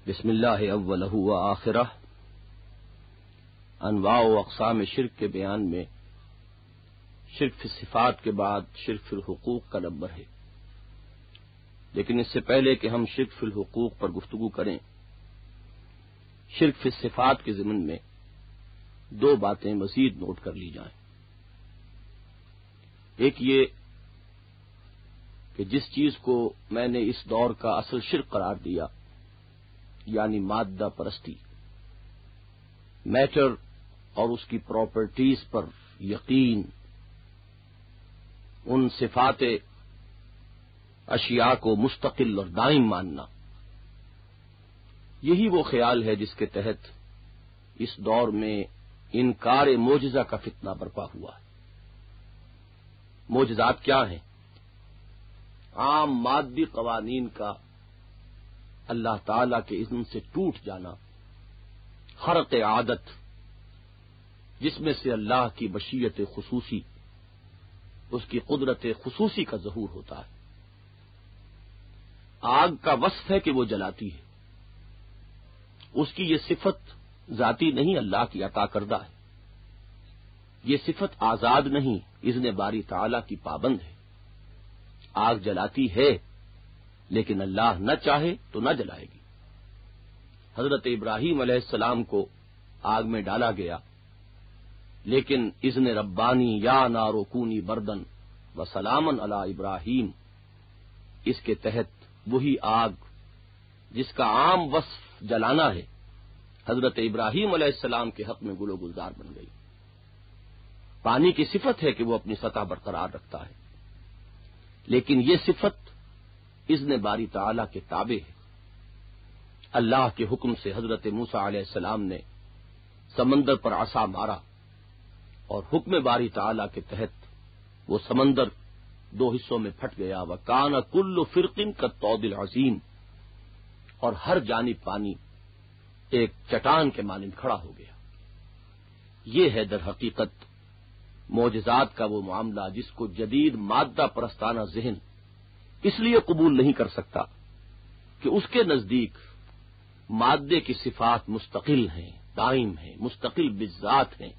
بسم اللہ اولہ و آخرہ انواع و اقسام شرک کے بیان میں شرک فی الصفات کے بعد شرک فی الحقوق کا نمبر ہے، لیکن اس سے پہلے کہ ہم شرک فی الحقوق پر گفتگو کریں، شرک فی الصفات کے ضمن میں دو باتیں مزید نوٹ کر لی جائیں۔ ایک یہ کہ جس چیز کو میں نے اس دور کا اصل شرک قرار دیا، یعنی مادہ پرستی، میٹر اور اس کی پراپرٹیز پر یقین، ان صفات اشیاء کو مستقل اور دائم ماننا، یہی وہ خیال ہے جس کے تحت اس دور میں انکار معجزہ کا فتنہ برپا ہوا ہے۔ معجزات کیا ہیں؟ عام مادی قوانین کا اللہ تعالی کے اذن سے ٹوٹ جانا، خرق عادت، جس میں سے اللہ کی مشیت خصوصی، اس کی قدرت خصوصی کا ظہور ہوتا ہے۔ آگ کا وصف ہے کہ وہ جلاتی ہے، اس کی یہ صفت ذاتی نہیں، اللہ کی عطا کردہ ہے۔ یہ صفت آزاد نہیں، اذن باری تعالی کی پابند ہے۔ آگ جلاتی ہے، لیکن اللہ نہ چاہے تو نہ جلائے گی۔ حضرت ابراہیم علیہ السلام کو آگ میں ڈالا گیا، لیکن اذن ربانی یا نار کونی بردن و سلامن علی ابراہیم، اس کے تحت وہی آگ جس کا عام وصف جلانا ہے، حضرت ابراہیم علیہ السلام کے حق میں گل و گلزار بن گئی۔ پانی کی صفت ہے کہ وہ اپنی سطح برقرار رکھتا ہے، لیکن یہ صفت اذن باری تعالی کے تابع ہے۔ اللہ کے حکم سے حضرت موسیٰ علیہ السلام نے سمندر پر عصا مارا، اور حکم باری تعالی کے تحت وہ سمندر دو حصوں میں پھٹ گیا، وَكَانَ كُلُّ فِرْقٍ كَالطَّوْدِ الْعَظِيمِ، اور ہر جانب پانی ایک چٹان کے مانند کھڑا ہو گیا۔ یہ ہے در حقیقت معجزات کا وہ معاملہ جس کو جدید مادہ پرستانہ ذہن اس لیے قبول نہیں کر سکتا کہ اس کے نزدیک مادے کی صفات مستقل ہیں، دائم ہیں، مستقل بذات ہیں،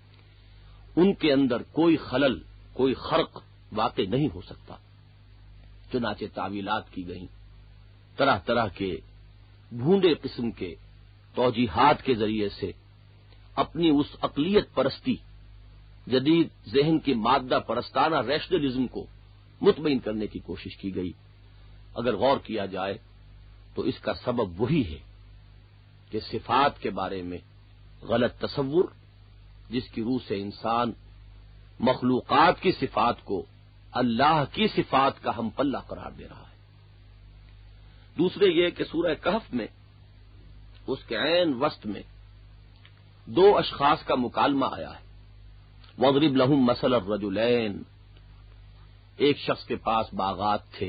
ان کے اندر کوئی خلل، کوئی خرق واقع نہیں ہو سکتا۔ چنانچہ تعویلات کی گئیں، طرح طرح کے بھونڈے قسم کے توجیحات کے ذریعے سے اپنی اس عقلیت پرستی، جدید ذہن کی مادہ پرستانہ ریشنلزم کو مطمئن کرنے کی کوشش کی گئی۔ اگر غور کیا جائے تو اس کا سبب وہی ہے کہ صفات کے بارے میں غلط تصور، جس کی روح سے انسان مخلوقات کی صفات کو اللہ کی صفات کا ہم پلہ قرار دے رہا ہے۔ دوسرے یہ کہ سورہ کہف میں اس کے عین وسط میں دو اشخاص کا مکالمہ آیا ہے۔ وَاضْرِبْ لَهُم مَثَلَ الرَّجُلَيْنِ، ایک شخص کے پاس باغات تھے،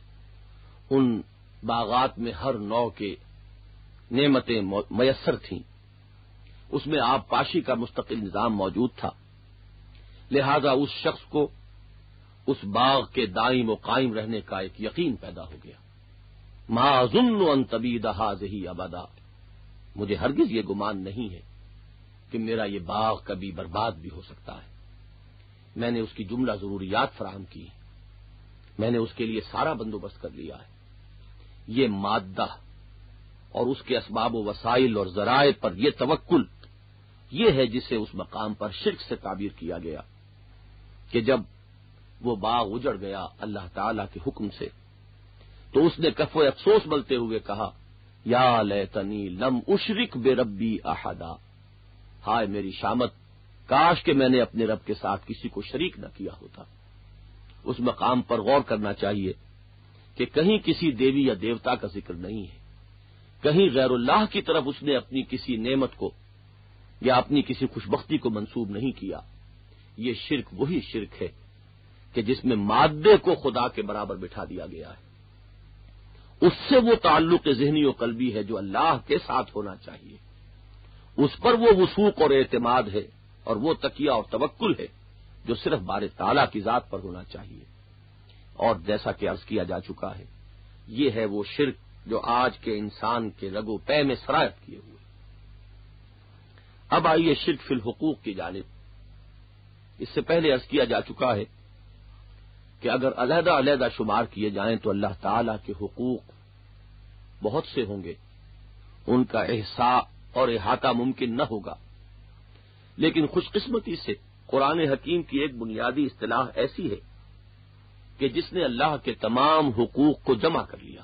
ان باغات میں ہر نوع کے نعمتیں میسر تھیں، اس میں آب پاشی کا مستقل نظام موجود تھا، لہذا اس شخص کو اس باغ کے دائم و قائم رہنے کا ایک یقین پیدا ہو گیا۔ مَا أَظُنُّ أَن تَبِيدَ هَٰذِهِ أَبَدًا، مجھے ہرگز یہ گمان نہیں ہے کہ میرا یہ باغ کبھی برباد بھی ہو سکتا ہے۔ میں نے اس کی جملہ ضروریات فراہم کی، میں نے اس کے لیے سارا بندوبست کر لیا ہے۔ یہ مادہ اور اس کے اسباب و وسائل اور ذرائع پر یہ توکل، یہ ہے جسے اس مقام پر شرک سے تعبیر کیا گیا کہ جب وہ باغ اجڑ گیا اللہ تعالی کے حکم سے، تو اس نے کف و افسوس ملتے ہوئے کہا، یا لیتنی لم اشرک بربی احدا، ہائے میری شامت، کاش کہ میں نے اپنے رب کے ساتھ کسی کو شریک نہ کیا ہوتا۔ اس مقام پر غور کرنا چاہیے کہ کہیں کسی دیوی یا دیوتا کا ذکر نہیں ہے، کہیں غیر اللہ کی طرف اس نے اپنی کسی نعمت کو یا اپنی کسی خوشبختی کو منسوب نہیں کیا۔ یہ شرک وہی شرک ہے کہ جس میں مادے کو خدا کے برابر بٹھا دیا گیا ہے۔ اس سے وہ تعلق ذہنی و قلبی ہے جو اللہ کے ساتھ ہونا چاہیے، اس پر وہ وثوق اور اعتماد ہے، اور وہ تکیہ اور توکل ہے جو صرف بار تعالیٰ کی ذات پر ہونا چاہیے۔ اور جیسا کہ عرض کیا جا چکا ہے، یہ ہے وہ شرک جو آج کے انسان کے رگ و پے میں سرایت کیے ہوئے۔ اب آئیے شرک فی الحقوق کی جانب۔ اس سے پہلے عرض کیا جا چکا ہے کہ اگر علیحدہ علیحدہ شمار کیے جائیں تو اللہ تعالی کے حقوق بہت سے ہوں گے، ان کا احصاء اور احاطہ ممکن نہ ہوگا، لیکن خوش قسمتی سے قرآن حکیم کی ایک بنیادی اصطلاح ایسی ہے کہ جس نے اللہ کے تمام حقوق کو جمع کر لیا،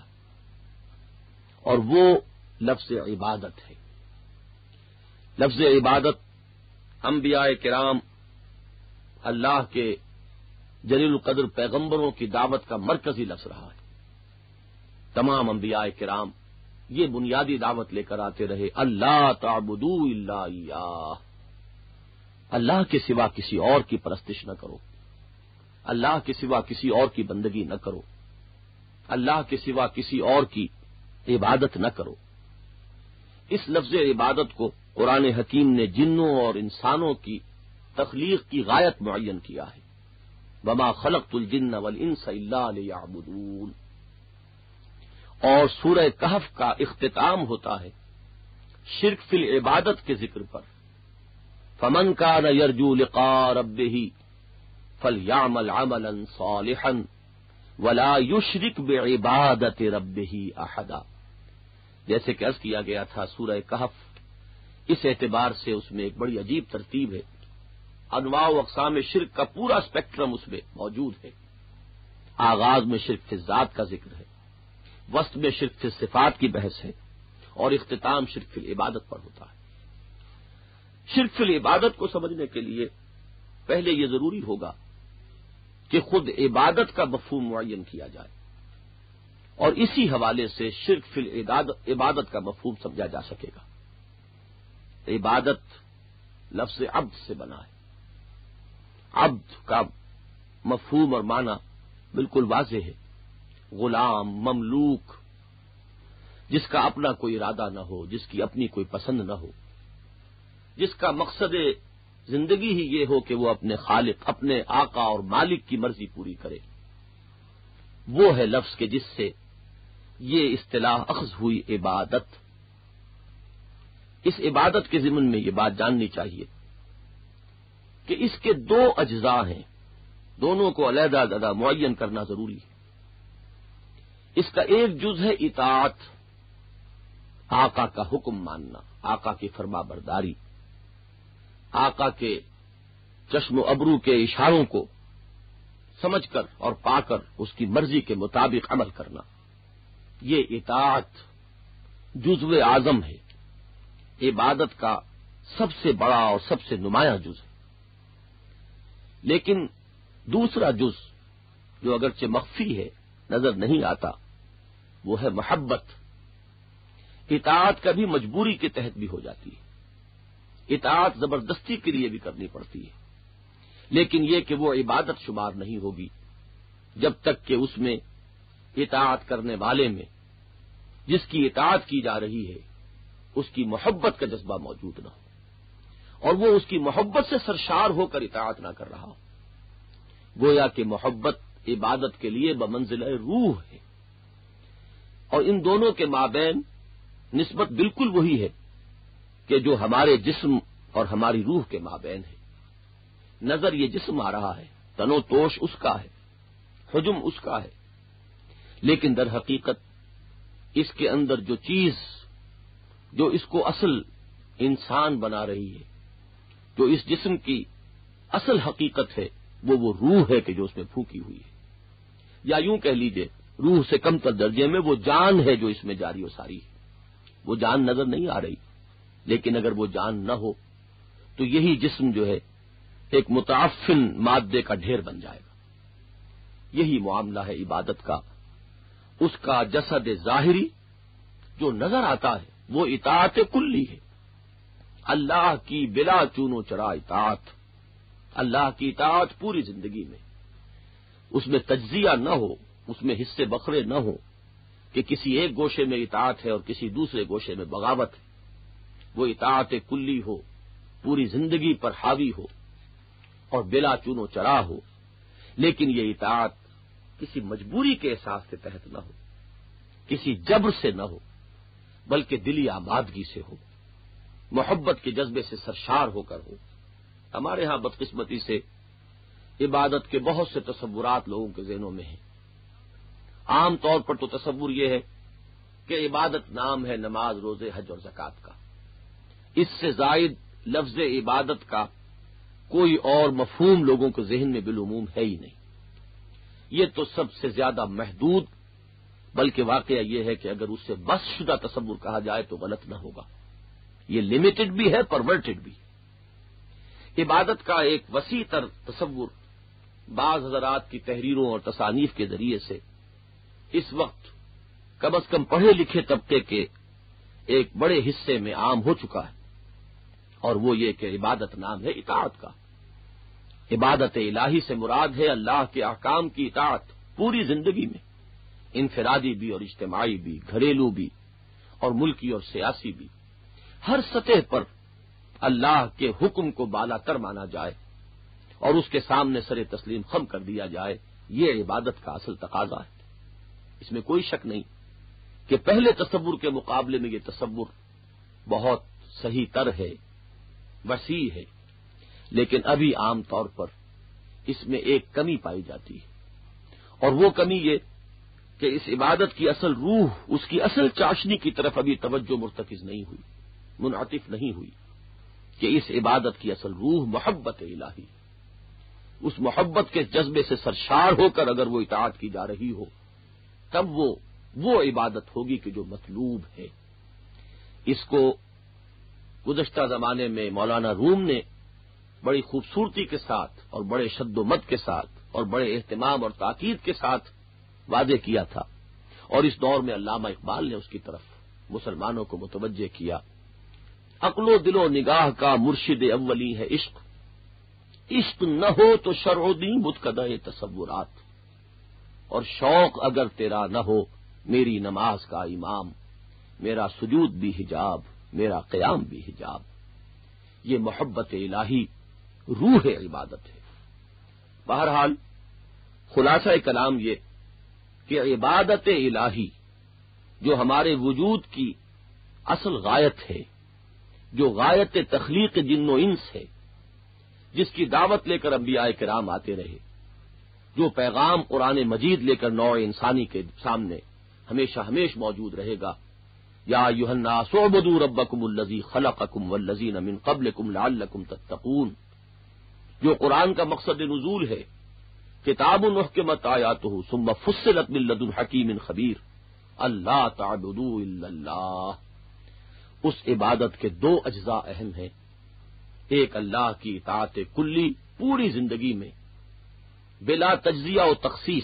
اور وہ لفظ عبادت ہے۔ لفظ عبادت انبیاء کرام، اللہ کے جلیل القدر پیغمبروں کی دعوت کا مرکزی لفظ رہا ہے۔ تمام انبیاء کرام یہ بنیادی دعوت لے کر آتے رہے، اللہ تعبدوا الا ایاہ، اللہ کے سوا کسی اور کی پرستش نہ کرو، اللہ کے سوا کسی اور کی بندگی نہ کرو، اللہ کے سوا کسی اور کی عبادت نہ کرو۔ اس لفظ عبادت کو قرآن حکیم نے جنوں اور انسانوں کی تخلیق کی غایت معین کیا ہے، وما خلقت الجن والانس الا لیعبدون۔ اور سورہ کہف کا اختتام ہوتا ہے شرک فی العبادت کے ذکر پر، فمن کان یرجو لقاء ربہ فلیعمل عملا صالحا ولا یشرک بعبادت ربہ احدا۔ جیسے کہ عرض کیا گیا تھا سورہ کہف اس اعتبار سے اس میں ایک بڑی عجیب ترتیب ہے، انواع و اقسام شرک کا پورا اسپیکٹرم اس میں موجود ہے۔ آغاز میں شرک فی الذات کا ذکر ہے، وسط میں شرک فی صفات کی بحث ہے، اور اختتام شرک فی العبادت پر ہوتا ہے۔ شرک فی العبادت کو سمجھنے کے لیے پہلے یہ ضروری ہوگا کہ خود عبادت کا مفہوم معین کیا جائے، اور اسی حوالے سے شرک فی العبادت کا مفہوم سمجھا جا سکے گا۔ عبادت لفظ عبد سے بنا ہے، عبد کا مفہوم اور معنی بالکل واضح ہے، غلام، مملوک، جس کا اپنا کوئی ارادہ نہ ہو، جس کی اپنی کوئی پسند نہ ہو، جس کا مقصد زندگی ہی یہ ہو کہ وہ اپنے خالق، اپنے آقا اور مالک کی مرضی پوری کرے، وہ ہے لفظ کے جس سے یہ اصطلاح اخذ ہوئی عبادت۔ اس عبادت کے ضمن میں یہ بات جاننی چاہیے کہ اس کے دو اجزاء ہیں، دونوں کو علیحدہ علیحدہ معین کرنا ضروری ہے۔ اس کا ایک جز ہے اطاعت، آقا کا حکم ماننا، آقا کی فرما برداری، آقا کے چشم و ابرو کے اشاروں کو سمجھ کر اور پا کر اس کی مرضی کے مطابق عمل کرنا، یہ اطاعت جزو اعظم ہے، عبادت کا سب سے بڑا اور سب سے نمایاں جز ہے۔ لیکن دوسرا جز جو اگرچہ مخفی ہے، نظر نہیں آتا، وہ ہے محبت۔ اطاعت کبھی مجبوری کے تحت بھی ہو جاتی ہے، اطاعت زبردستی کے لیے بھی کرنی پڑتی ہے، لیکن یہ کہ وہ عبادت شمار نہیں ہوگی جب تک کہ اس میں اطاعت کرنے والے میں جس کی اطاعت کی جا رہی ہے اس کی محبت کا جذبہ موجود نہ ہو، اور وہ اس کی محبت سے سرشار ہو کر اطاعت نہ کر رہا ہو۔ گویا کہ محبت عبادت کے لیے بمنزلہ روح ہے، اور ان دونوں کے مابین نسبت بالکل وہی ہے کہ جو ہمارے جسم اور ہماری روح کے مابین ہے۔ نظر یہ جسم آ رہا ہے، تن و توش اس کا ہے، حجم اس کا ہے، لیکن در حقیقت اس کے اندر جو چیز جو اس کو اصل انسان بنا رہی ہے، جو اس جسم کی اصل حقیقت ہے، وہ روح ہے کہ جو اس میں پھونکی ہوئی ہے، یا یوں کہہ لیجئے روح سے کم تر درجے میں وہ جان ہے جو اس میں جاری و ساری ہے۔ وہ جان نظر نہیں آ رہی، لیکن اگر وہ جان نہ ہو تو یہی جسم جو ہے ایک متعفن مادے کا ڈھیر بن جائے گا۔ یہی معاملہ ہے عبادت کا، اس کا جسد ظاہری جو نظر آتا ہے وہ اطاعت کلی ہے، اللہ کی بلا چون و چرا اطاعت، اللہ کی اطاعت پوری زندگی میں، اس میں تجزیہ نہ ہو، اس میں حصے بکھرے نہ ہو کہ کسی ایک گوشے میں اطاعت ہے اور کسی دوسرے گوشے میں بغاوت ہے، وہ اطاعت کلی ہو، پوری زندگی پر حاوی ہو اور بلا چون و چرا ہو، لیکن یہ اطاعت کسی مجبوری کے احساس کے تحت نہ ہو، کسی جبر سے نہ ہو بلکہ دلی آبادگی سے ہو، محبت کے جذبے سے سرشار ہو کر ہو۔ ہمارے ہاں بدقسمتی سے عبادت کے بہت سے تصورات لوگوں کے ذہنوں میں ہیں۔ عام طور پر تو تصور یہ ہے کہ عبادت نام ہے نماز، روزے، حج اور زکوٰۃ کا، اس سے زائد لفظ عبادت کا کوئی اور مفہوم لوگوں کے ذہن میں بالعموم ہے ہی نہیں۔ یہ تو سب سے زیادہ محدود، بلکہ واقعہ یہ ہے کہ اگر اس سے بس شدہ تصور کہا جائے تو غلط نہ ہوگا۔ یہ لمیٹڈ بھی ہے، پرورٹڈ بھی۔ عبادت کا ایک وسیع تر تصور بعض حضرات کی تحریروں اور تصانیف کے ذریعے سے اس وقت کم از کم پڑھے لکھے طبقے کے ایک بڑے حصے میں عام ہو چکا ہے، اور وہ یہ کہ عبادت نام ہے اطاعت کا۔ عبادت الہی سے مراد ہے اللہ کے احکام کی اطاعت پوری زندگی میں، انفرادی بھی اور اجتماعی بھی، گھریلو بھی اور ملکی اور سیاسی بھی، ہر سطح پر اللہ کے حکم کو بالا تر مانا جائے اور اس کے سامنے سر تسلیم خم کر دیا جائے، یہ عبادت کا اصل تقاضا ہے۔ اس میں کوئی شک نہیں کہ پہلے تصور کے مقابلے میں یہ تصور بہت صحیح تر ہے، وسیع ہے، لیکن ابھی عام طور پر اس میں ایک کمی پائی جاتی ہے، اور وہ کمی یہ کہ اس عبادت کی اصل روح، اس کی اصل چاشنی کی طرف ابھی توجہ مرتکز نہیں ہوئی، منعطف نہیں ہوئی، کہ اس عبادت کی اصل روح محبت الہی، اس محبت کے جذبے سے سرشار ہو کر اگر وہ اطاعت کی جا رہی ہو تب وہ عبادت ہوگی کہ جو مطلوب ہے۔ اس کو گزشتہ زمانے میں مولانا روم نے بڑی خوبصورتی کے ساتھ اور بڑے شد و مد کے ساتھ اور بڑے اہتمام اور تاکید کے ساتھ واضح کیا تھا، اور اس دور میں علامہ اقبال نے اس کی طرف مسلمانوں کو متوجہ کیا۔ عقل و دل و نگاہ کا مرشد اولی ہے عشق، عشق نہ ہو تو شرع و دین متقدع تصورات، اور شوق اگر تیرا نہ ہو میری نماز کا امام، میرا سجود بھی حجاب، میرا قیام بھی حجاب۔ یہ محبت الہی روح عبادت ہے۔ بہرحال خلاصہ کلام یہ کہ عبادت الہی جو ہمارے وجود کی اصل غایت ہے، جو غایت تخلیق جن و انس ہے، جس کی دعوت لے کر انبیاء کرام آتے رہے، جو پیغام قرآن مجید لے کر نوع انسانی کے سامنے ہمیشہ موجود رہے گا، یا ایھا الناس اعبدوا ربکم الذی خلقکم والذین من قبلکم لعلکم تتقون، جو قرآن کا مقصد نزول ہے، کتاب احکمت آیاتہ ثم فصلت من لدن حکیم خبیر اللہ تعبدوا الا اللہ۔ اس عبادت کے دو اجزاء اہم ہیں، ایک اللہ کی اطاعت کلی پوری زندگی میں بلا تجزیہ و تخصیص،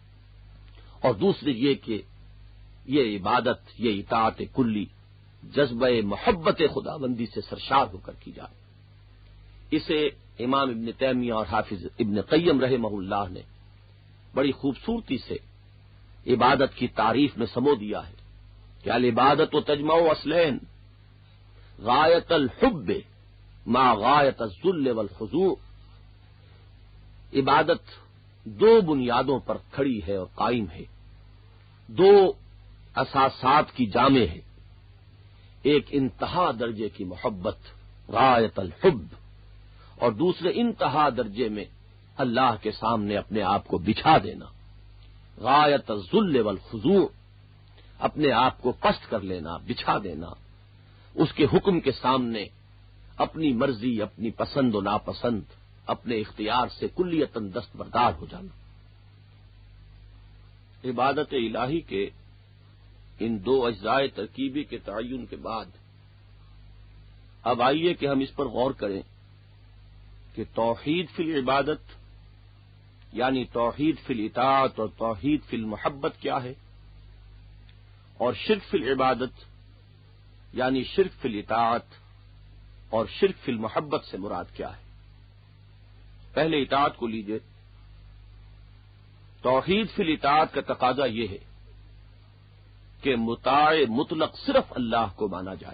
اور دوسری یہ کہ یہ عبادت، یہ اطاعت کلی جذبہ محبت خداوندی سے سرشار ہو کر کی جائے۔ اسے امام ابن تیمیہ اور حافظ ابن قیم رحمہ اللہ نے بڑی خوبصورتی سے عبادت کی تعریف میں سمو دیا ہے کہ العبادت و تجمع اصلین، غایت الحب ما غایت الذل والخضوع۔ عبادت دو بنیادوں پر کھڑی ہے اور قائم ہے، دو اساسات کی جامع ہے، ایک انتہا درجے کی محبت غایت الحب، اور دوسرے انتہا درجے میں اللہ کے سامنے اپنے آپ کو بچھا دینا، غایت الذل والخضوع، اپنے آپ کو پست کر لینا، بچھا دینا، اس کے حکم کے سامنے اپنی مرضی، اپنی پسند و ناپسند، اپنے اختیار سے کلیتاً دستبردار ہو جانا۔ عبادت الہی کے ان دو اجزاء ترکیبی کے تعین کے بعد اب آئیے کہ ہم اس پر غور کریں کہ توحید فی العبادت یعنی توحید فی الاطاعت اور توحید فی المحبت کیا ہے، اور شرک فی العبادت یعنی شرک فی الاطاعت اور شرک فی المحبت سے مراد کیا ہے۔ پہلے اطاعت کو لیجئے۔ توحید فی الاطاعت کا تقاضا یہ ہے کہ مطاع مطلق صرف اللہ کو مانا جائے،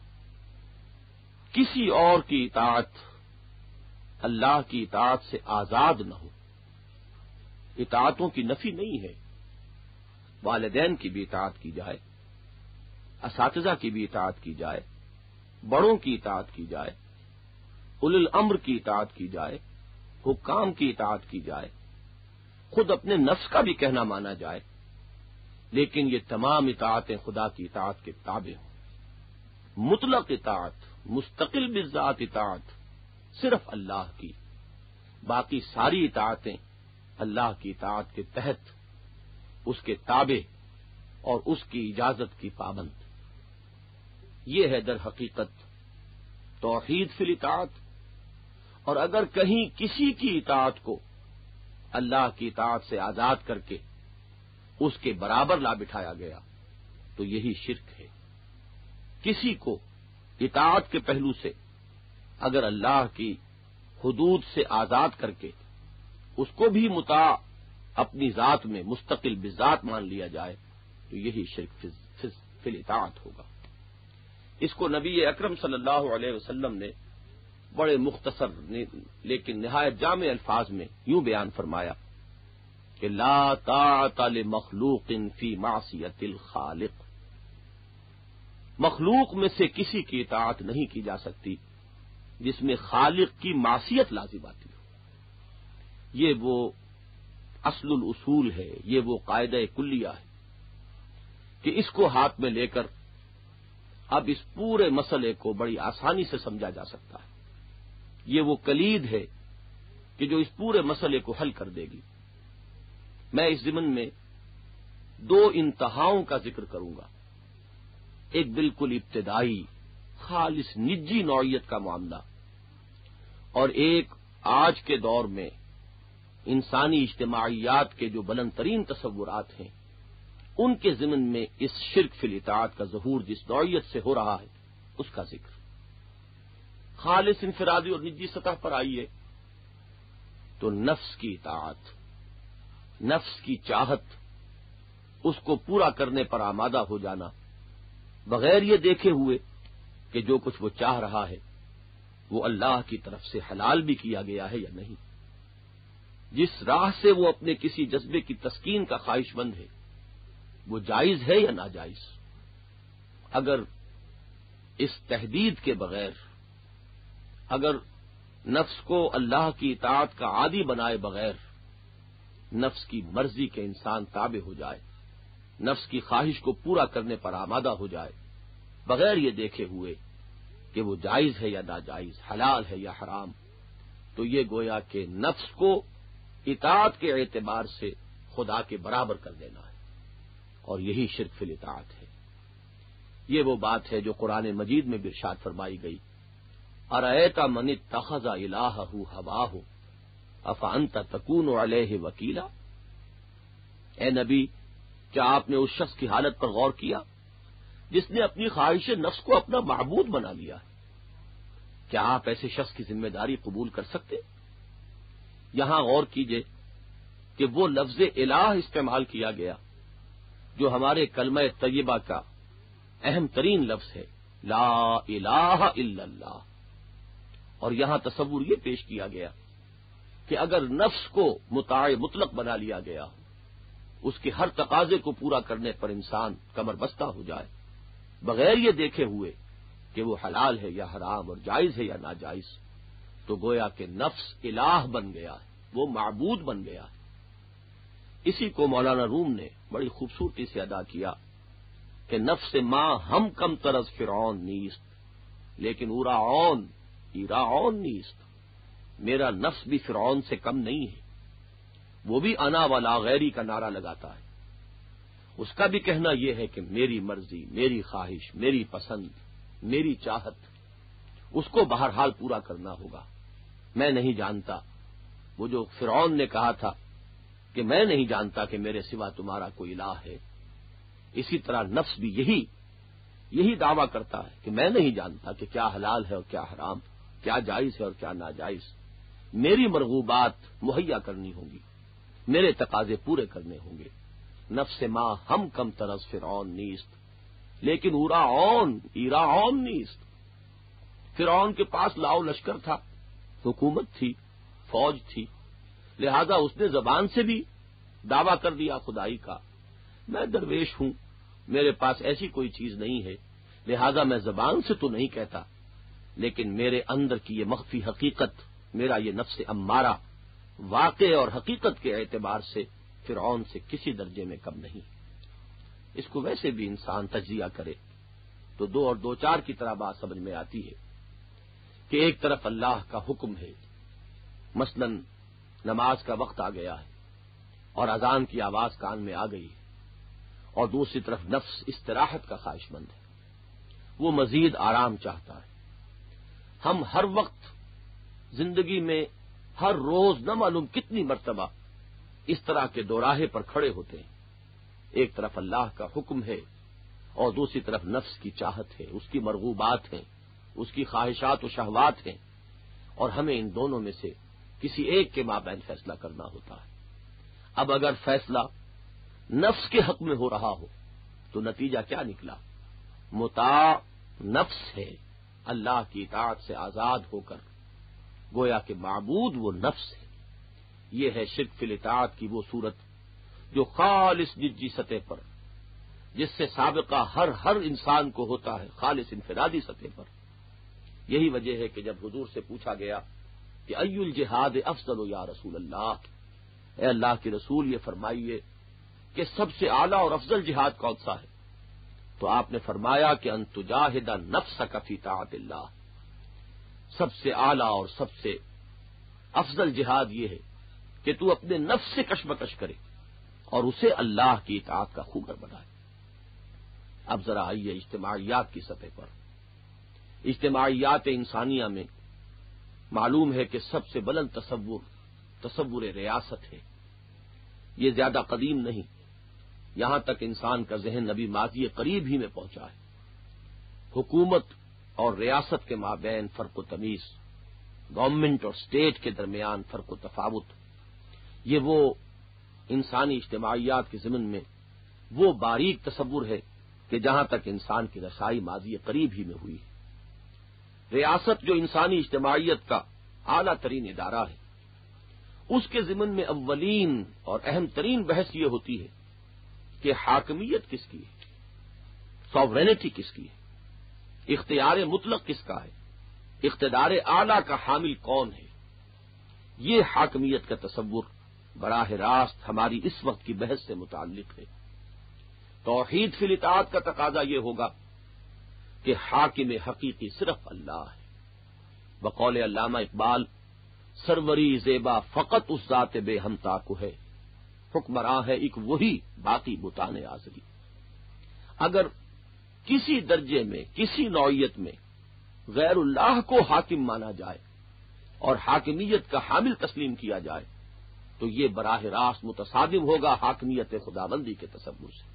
کسی اور کی اطاعت اللہ کی اطاعت سے آزاد نہ ہو۔ اطاعتوں کی نفی نہیں ہے، والدین کی بھی اطاعت کی جائے، اساتذہ کی بھی اطاعت کی جائے، بڑوں کی اطاعت کی جائے، اولی الامر کی اطاعت کی جائے، حکام کی اطاعت کی جائے، خود اپنے نفس کا بھی کہنا مانا جائے، لیکن یہ تمام اطاعتیں خدا کی اطاعت کے تابع ہوں۔ مطلق اطاعت، مستقل بالذات اطاعت صرف اللہ کی، باقی ساری اطاعتیں اللہ کی اطاعت کے تحت، اس کے تابع اور اس کی اجازت کی پابند۔ یہ ہے در حقیقت توحید فی الاطاعت۔ اور اگر کہیں کسی کی اطاعت کو اللہ کی اطاعت سے آزاد کر کے اس کے برابر لا بٹھایا گیا تو یہی شرک ہے۔ کسی کو اطاعت کے پہلو سے اگر اللہ کی حدود سے آزاد کر کے اس کو بھی مطاع اپنی ذات میں مستقل بذات مان لیا جائے تو یہی شرک فی الاطاعت ہوگا۔ اس کو نبی اکرم صلی اللہ علیہ وسلم نے بڑے مختصر لیکن نہایت جامع الفاظ میں یوں بیان فرمایا کہ لا طاعت لمخلوق فی معصیت الخالق، مخلوق میں سے کسی کی اطاعت نہیں کی جا سکتی جس میں خالق کی معصیت لازم آتی ہو۔ یہ وہ اصل الاصول ہے، یہ وہ قاعدہ کلیہ ہے کہ اس کو ہاتھ میں لے کر اب اس پورے مسئلے کو بڑی آسانی سے سمجھا جا سکتا ہے۔ یہ وہ کلید ہے کہ جو اس پورے مسئلے کو حل کر دے گی۔ میں اس ضمن میں دو انتہاؤں کا ذکر کروں گا، ایک بالکل ابتدائی خالص نجی نوعیت کا معاملہ، اور ایک آج کے دور میں انسانی اجتماعیات کے جو بلند ترین تصورات ہیں ان کے ضمن میں اس شرک فی الاطاعت کا ظہور جس نوعیت سے ہو رہا ہے اس کا ذکر۔ خالص انفرادی اور نجی سطح پر آئیے تو نفس کی اطاعت، نفس کی چاہت، اس کو پورا کرنے پر آمادہ ہو جانا بغیر یہ دیکھے ہوئے کہ جو کچھ وہ چاہ رہا ہے وہ اللہ کی طرف سے حلال بھی کیا گیا ہے یا نہیں، جس راہ سے وہ اپنے کسی جذبے کی تسکین کا خواہش مند ہے وہ جائز ہے یا ناجائز۔ اگر اس تحدید کے بغیر، اگر نفس کو اللہ کی اطاعت کا عادی بنائے بغیر نفس کی مرضی کے انسان تابع ہو جائے، نفس کی خواہش کو پورا کرنے پر آمادہ ہو جائے بغیر یہ دیکھے ہوئے کہ وہ جائز ہے یا ناجائز، حلال ہے یا حرام، تو یہ گویا کہ نفس کو اطاعت کے اعتبار سے خدا کے برابر کر دینا ہے، اور یہی شرک فی الاطاعت ہے۔ یہ وہ بات ہے جو قرآن مجید میں ارشاد فرمائی گئی، ارأیت من اتخذ الہہ ہواہ افانت تکون علیہ وکیلا۔ اے نبی، کیا آپ نے اس شخص کی حالت پر غور کیا جس نے اپنی خواہش نفس کو اپنا معبود بنا لیا ہے؟ کیا آپ ایسے شخص کی ذمہ داری قبول کر سکتے؟ یہاں غور کیجئے کہ وہ لفظ الہ استعمال کیا گیا جو ہمارے کلمہ طیبہ کا اہم ترین لفظ ہے، لا الہ الا اللہ، اور یہاں تصور یہ پیش کیا گیا کہ اگر نفس کو مطاع مطلق بنا لیا گیا، اس کے ہر تقاضے کو پورا کرنے پر انسان کمر بستہ ہو جائے بغیر یہ دیکھے ہوئے کہ وہ حلال ہے یا حرام اور جائز ہے یا ناجائز، تو گویا کہ نفس الہ بن گیا ہے، وہ معبود بن گیا ہے۔ اسی کو مولانا روم نے بڑی خوبصورتی سے ادا کیا کہ نفس ماں ہم کم طرز فرعون نیست لیکن ایراعون نیست، میرا نفس بھی فرعون سے کم نہیں ہے، وہ بھی انا ولا غیری کا نعرہ لگاتا ہے، اس کا بھی کہنا یہ ہے کہ میری مرضی، میری خواہش، میری پسند، میری چاہت، اس کو بہرحال پورا کرنا ہوگا۔ میں نہیں جانتا، وہ جو فرعون نے کہا تھا کہ میں نہیں جانتا کہ میرے سوا تمہارا کوئی الہ ہے، اسی طرح نفس بھی یہی دعویٰ کرتا ہے کہ میں نہیں جانتا کہ کیا حلال ہے اور کیا حرام، کیا جائز ہے اور کیا ناجائز، میری مرغوبات مہیا کرنی ہوں گی، میرے تقاضے پورے کرنے ہوں گے۔ نفس ما ہم کم طرز فرعون نیست لیکن ایراعون نیست۔ فرعون کے پاس لاؤ لشکر تھا، حکومت تھی، فوج تھی، لہذا اس نے زبان سے بھی دعویٰ کر دیا خدائی کا، میں درویش ہوں، میرے پاس ایسی کوئی چیز نہیں ہے، لہذا میں زبان سے تو نہیں کہتا، لیکن میرے اندر کی یہ مخفی حقیقت، میرا یہ نفس امارہ واقع اور حقیقت کے اعتبار سے فرعون سے کسی درجے میں کم نہیں۔ اس کو ویسے بھی انسان تجزیہ کرے تو 2 اور 2 4 کی طرح بات سمجھ میں آتی ہے کہ ایک طرف اللہ کا حکم ہے، مثلا نماز کا وقت آ گیا ہے اور اذان کی آواز کان میں آ گئی ہے، اور دوسری طرف نفس استراحت کا خواہش مند ہے، وہ مزید آرام چاہتا ہے۔ ہم ہر وقت زندگی میں ہر روز نہ معلوم کتنی مرتبہ اس طرح کے دوراہے پر کھڑے ہوتے ہیں، ایک طرف اللہ کا حکم ہے اور دوسری طرف نفس کی چاہت ہے، اس کی مرغوبات ہیں، اس کی خواہشات و شہوات ہیں، اور ہمیں ان دونوں میں سے کسی ایک کے مابین فیصلہ کرنا ہوتا ہے۔ اب اگر فیصلہ نفس کے حق میں ہو رہا ہو تو نتیجہ کیا نکلا؟ مطاع نفس ہے، اللہ کی اطاعت سے آزاد ہو کر گویا کہ معبود وہ نفس ہے۔ یہ ہے شرک فی الاطاعت کی وہ صورت جو خالص نجی سطح پر، جس سے سابقہ ہر انسان کو ہوتا ہے، خالص انفرادی سطح پر۔ یہی وجہ ہے کہ جب حضور سے پوچھا گیا کہ ای الجہاد افضل یا رسول اللہ، اے اللہ کے رسول یہ فرمائیے کہ سب سے اعلیٰ اور افضل جہاد کون سا ہے؟ تو آپ نے فرمایا کہ ان تجاہد نفسک فی طاعت اللہ، سب سے اعلیٰ اور سب سے افضل جہاد یہ ہے کہ تو اپنے نفس سے کشمکش کرے اور اسے اللہ کی اطاعت کا خوگر بنائے۔ اب ذرا آئیے اجتماعیات کی سطح پر۔ اجتماعیات انسانیہ میں معلوم ہے کہ سب سے بلند تصور ریاست ہے۔ یہ زیادہ قدیم نہیں، یہاں تک انسان کا ذہن ابھی ماضی قریب ہی میں پہنچا ہے۔ حکومت اور ریاست کے مابین فرق و تمیز، گورنمنٹ اور اسٹیٹ کے درمیان فرق و تفاوت، یہ وہ انسانی اجتماعیات کے ضمن میں وہ باریک تصور ہے کہ جہاں تک انسان کی رسائی ماضی قریب ہی میں ہوئی ہے۔ ریاست جو انسانی اجتماعیت کا اعلیٰ ترین ادارہ ہے، اس کے ضمن میں اولین اور اہم ترین بحث یہ ہوتی ہے کہ حاکمیت کس کی ہے، ساورینٹی کس کی ہے، اختیار مطلق کس کا ہے، اقتدار اعلیٰ کا حامل کون ہے۔ یہ حاکمیت کا تصور براہ راست ہماری اس وقت کی بحث سے متعلق ہے۔ توحید فی الاطاعت کا تقاضا یہ ہوگا کہ حاکم حقیقی صرف اللہ ہے۔ بقول علامہ اقبال، سروری زیبا فقط اس ذات بے ہمتا کو ہے، حکمراں ہے ایک وہی باقی بتان آزری۔ اگر کسی درجے میں، کسی نوعیت میں غیر اللہ کو حاکم مانا جائے اور حاکمیت کا حامل تسلیم کیا جائے تو یہ براہ راست متصادم ہوگا حاکمیت خداوندی کے تصور سے،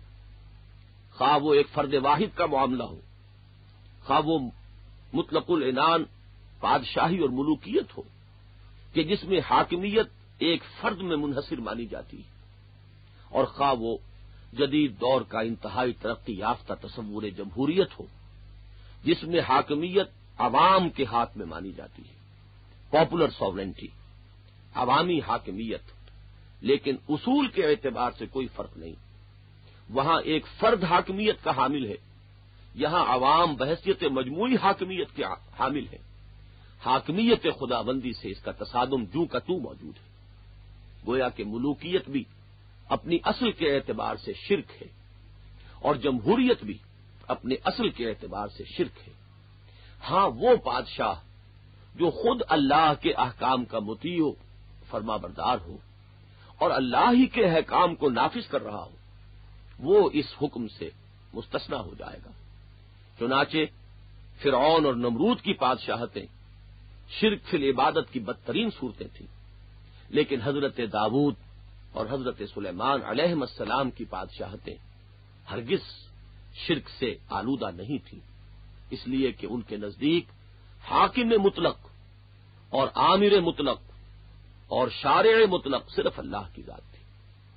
خواہ وہ ایک فرد واحد کا معاملہ ہو، خواہ وہ مطلق العنان بادشاہی اور ملوکیت ہو کہ جس میں حاکمیت ایک فرد میں منحصر مانی جاتی ہے، اور خواہ وہ جدید دور کا انتہائی ترقی یافتہ تصور جمہوریت ہو جس میں حاکمیت عوام کے ہاتھ میں مانی جاتی ہے، پاپولر ساورینٹی، عوامی حاکمیت، لیکن اصول کے اعتبار سے کوئی فرق نہیں۔ وہاں ایک فرد حاکمیت کا حامل ہے، یہاں عوام بحیثیت مجموعی حاکمیت کے حامل ہے۔ حاکمیت خداوندی سے اس کا تصادم جو کا تو موجود ہے۔ گویا کہ ملوکیت بھی اپنی اصل کے اعتبار سے شرک ہے اور جمہوریت بھی اپنے اصل کے اعتبار سے شرک ہے۔ ہاں وہ بادشاہ جو خود اللہ کے احکام کا مطیع ہو، فرما بردار ہو، اور اللہ ہی کے احکام کو نافذ کر رہا ہو، وہ اس حکم سے مستثنی ہو جائے گا۔ چنانچہ فرعون اور نمرود کی بادشاہتیں شرک فی العبادت کی بدترین صورتیں تھیں، لیکن حضرت داؤد اور حضرت سلیمان علیہ السلام کی بادشاہتیں ہرگز شرک سے آلودہ نہیں تھیں، اس لیے کہ ان کے نزدیک حاکم مطلق اور آمر مطلق اور شارع مطلق صرف اللہ کی ذات تھی۔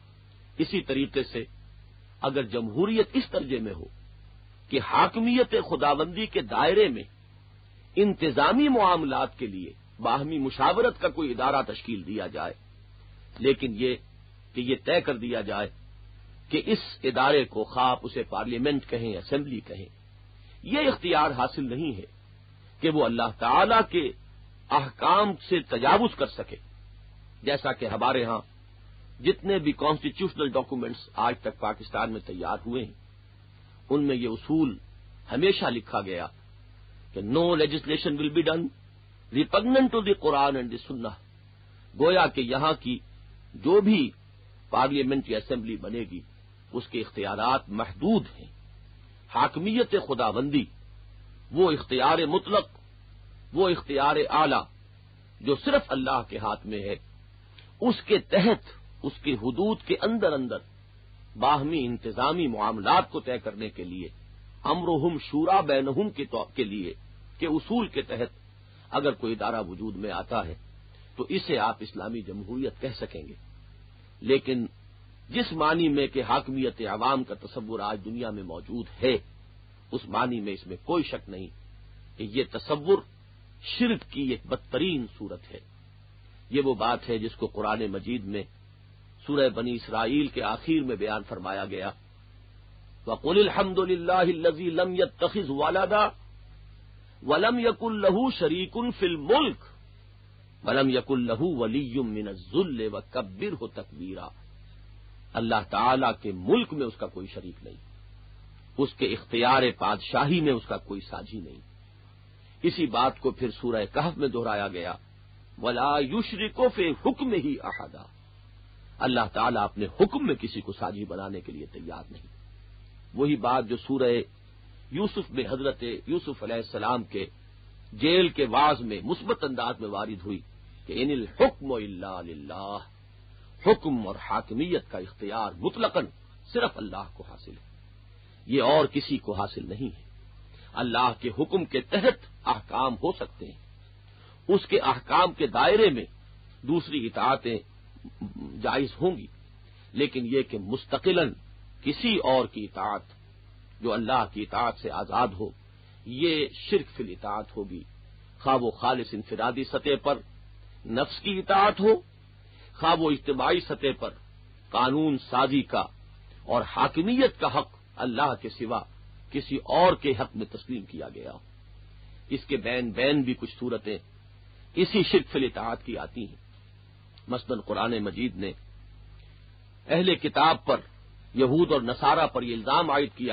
اسی طریقے سے اگر جمہوریت اس درجے میں ہو کہ حاکمیت خداوندی کے دائرے میں انتظامی معاملات کے لیے باہمی مشاورت کا کوئی ادارہ تشکیل دیا جائے، لیکن یہ کہ یہ طے کر دیا جائے کہ اس ادارے کو خواہ اسے پارلیمنٹ کہیں اسمبلی کہیں، یہ اختیار حاصل نہیں ہے کہ وہ اللہ تعالی کے احکام سے تجاوز کر سکے، جیسا کہ ہمارے ہاں جتنے بھی کانسٹیٹیوشنل ڈاکومنٹس آج تک پاکستان میں تیار ہوئے ہیں ان میں یہ اصول ہمیشہ لکھا گیا کہ no legislation will be done repugnant to the Quran and the Sunnah, گویا کہ یہاں کی جو بھی پارلیمنٹ یا اسمبلی بنے گی اس کے اختیارات محدود ہیں۔ حاکمیت خداوندی، وہ اختیار مطلق، وہ اختیار اعلی جو صرف اللہ کے ہاتھ میں ہے، اس کے تحت، اس کی حدود کے اندر اندر باہمی انتظامی معاملات کو طے کرنے کے لیے امرہم شورا بینہم کے لیے کے اصول کے تحت اگر کوئی ادارہ وجود میں آتا ہے تو اسے آپ اسلامی جمہوریت کہہ سکیں گے۔ لیکن جس معنی میں کہ حاکمیت عوام کا تصور آج دنیا میں موجود ہے، اس معنی میں اس میں کوئی شک نہیں کہ یہ تصور شرک کی ایک بدترین صورت ہے۔ یہ وہ بات ہے جس کو قرآن مجید میں سورہ بنی اسرائیل کے آخر میں بیان فرمایا گیا، وَقُلِ الْحَمْدُ لِلَّهِ الَّذِي لَمْ يَتَّخِذْ وَلَدًا وَلَمْ يَكُن لَّهُ شَرِيكٌ فِي الْمُلْكِ وَلَمْ يَكُن لَّهُ وَلِيٌّ مِّنَ الذُّلِّ وَكَبِّرْهُ تَكْبِيرًا۔ اللہ تعالی کے ملک میں اس کا کوئی شریک نہیں، اس کے اختیار بادشاہی میں اس کا کوئی ساجی نہیں۔ اسی بات کو پھر سورہ کہف میں دہرایا گیا، وَلَا يُشْرِكُ فِي حُكْمِهِ أَحَدًا۔ اللہ تعالیٰ اپنے حکم میں کسی کو ساجی بنانے کے لیے تیار نہیں۔ وہی بات جو سورہ یوسف میں حضرت یوسف علیہ السلام کے جیل کے واعظ میں مثبت انداز میں وارد ہوئی کہ ان الحکم الا للہ، حکم اور حاکمیت کا اختیار مطلقاً صرف اللہ کو حاصل ہے، یہ اور کسی کو حاصل نہیں ہے۔ اللہ کے حکم کے تحت احکام ہو سکتے ہیں، اس کے احکام کے دائرے میں دوسری اطاعتیں جائز ہوں گی، لیکن یہ کہ مستقلاً کسی اور کی اطاعت جو اللہ کی اطاعت سے آزاد ہو، یہ شرک فی الاطاعت ہوگی، خواہ وہ خالص انفرادی سطح پر نفس کی اطاعت ہو، خواہ وہ اجتماعی سطح پر قانون سازی کا اور حاکمیت کا حق اللہ کے سوا کسی اور کے حق میں تسلیم کیا گیا ہو۔ اس کے بین بین بھی کچھ صورتیں اسی شرک فی الاطاعت کی آتی ہیں۔ مثلاً قرآن مجید نے اہل کتاب پر، یہود اور نصارہ پر یہ الزام عائد کیا،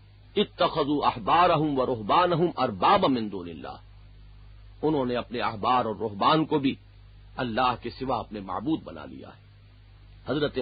اتخذوا احبارهم ورهبانهم اربابا من دون اللہ، انہوں نے اپنے احبار اور رہبان کو بھی اللہ کے سوا اپنے معبود بنا لیا ہے۔ حضرت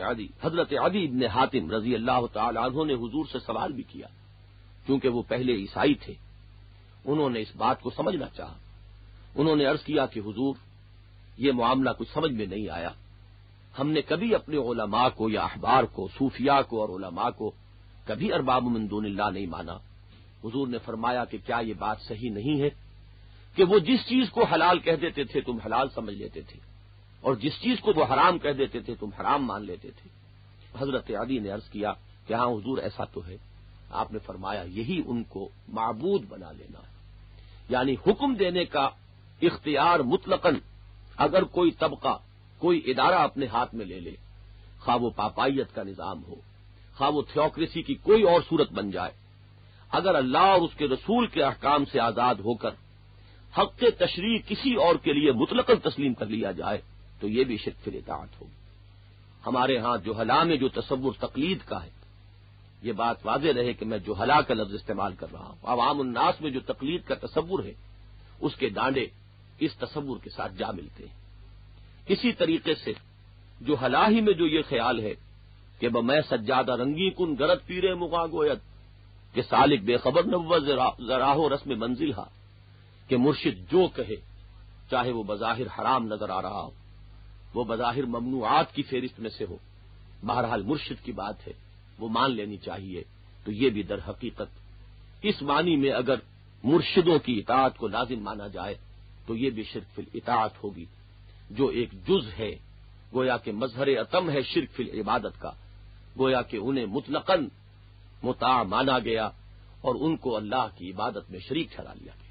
عدی بن حاتم رضی اللہ تعالی عنہ نے حضور سے سوال بھی کیا، کیونکہ وہ پہلے عیسائی تھے، انہوں نے اس بات کو سمجھنا چاہا۔ انہوں نے عرض کیا کہ حضور، یہ معاملہ کچھ سمجھ میں نہیں آیا، ہم نے کبھی اپنے علماء کو یا احبار کو، صوفیاء کو اور علماء کو کبھی ارباب من دون اللہ نہیں مانا۔ حضور نے فرمایا کہ کیا یہ بات صحیح نہیں ہے کہ وہ جس چیز کو حلال کہہ دیتے تھے تم حلال سمجھ لیتے تھے، اور جس چیز کو وہ حرام کہہ دیتے تھے تم حرام مان لیتے تھے؟ حضرت علی نے عرض کیا کہ ہاں حضور ایسا تو ہے۔ آپ نے فرمایا یہی ان کو معبود بنا لینا ہے، یعنی حکم دینے کا اختیار مطلقاً اگر کوئی طبقہ، کوئی ادارہ اپنے ہاتھ میں لے لے، خواہ وہ پاپائیت کا نظام ہو، خواہ وہ تھیوکریسی کی کوئی اور صورت بن جائے، اگر اللہ اور اس کے رسول کے احکام سے آزاد ہو کر حق تشریع کسی اور کے لیے مطلقاً تسلیم کر لیا جائے تو یہ بھی شرک فی الاطاعت ہوگی۔ ہمارے ہاں جوہلا میں جو تصور تقلید کا ہے، یہ بات واضح رہے کہ میں جوہلا کا لفظ استعمال کر رہا ہوں، عوام الناس میں جو تقلید کا تصور ہے اس کے ڈانڈے اس تصور کے ساتھ جا ملتے ہیں۔ اسی طریقے سے جوہلا ہی میں جو یہ خیال ہے کہ میں سجادہ رنگی کن گرد پیرے مغا گویت کہ سالک بے خبر نبوت ذراہ و رسم منزل ہا، کہ مرشد جو کہے چاہے وہ بظاہر حرام نظر آ رہا ہو، وہ بظاہر ممنوعات کی فہرست میں سے ہو، بہرحال مرشد کی بات ہے وہ مان لینی چاہیے، تو یہ بھی در حقیقت اس معنی میں اگر مرشدوں کی اطاعت کو لازم مانا جائے تو یہ بھی شرک فی الاطاعت ہوگی، جو ایک جز ہے، گویا کہ مظہر اتم ہے شرک فی العبادت کا، گویا کہ انہیں مطلقاً مطاع مانا گیا اور ان کو اللہ کی عبادت میں شریک ٹھہرا لیا گیا۔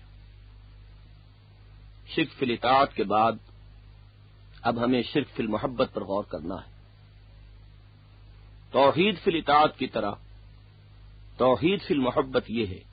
شرک فی الاطاعت کے بعد اب ہمیں شرک فی المحبت پر غور کرنا ہے۔ توحید فی الاطاعت کی طرح توحید فی المحبت یہ ہے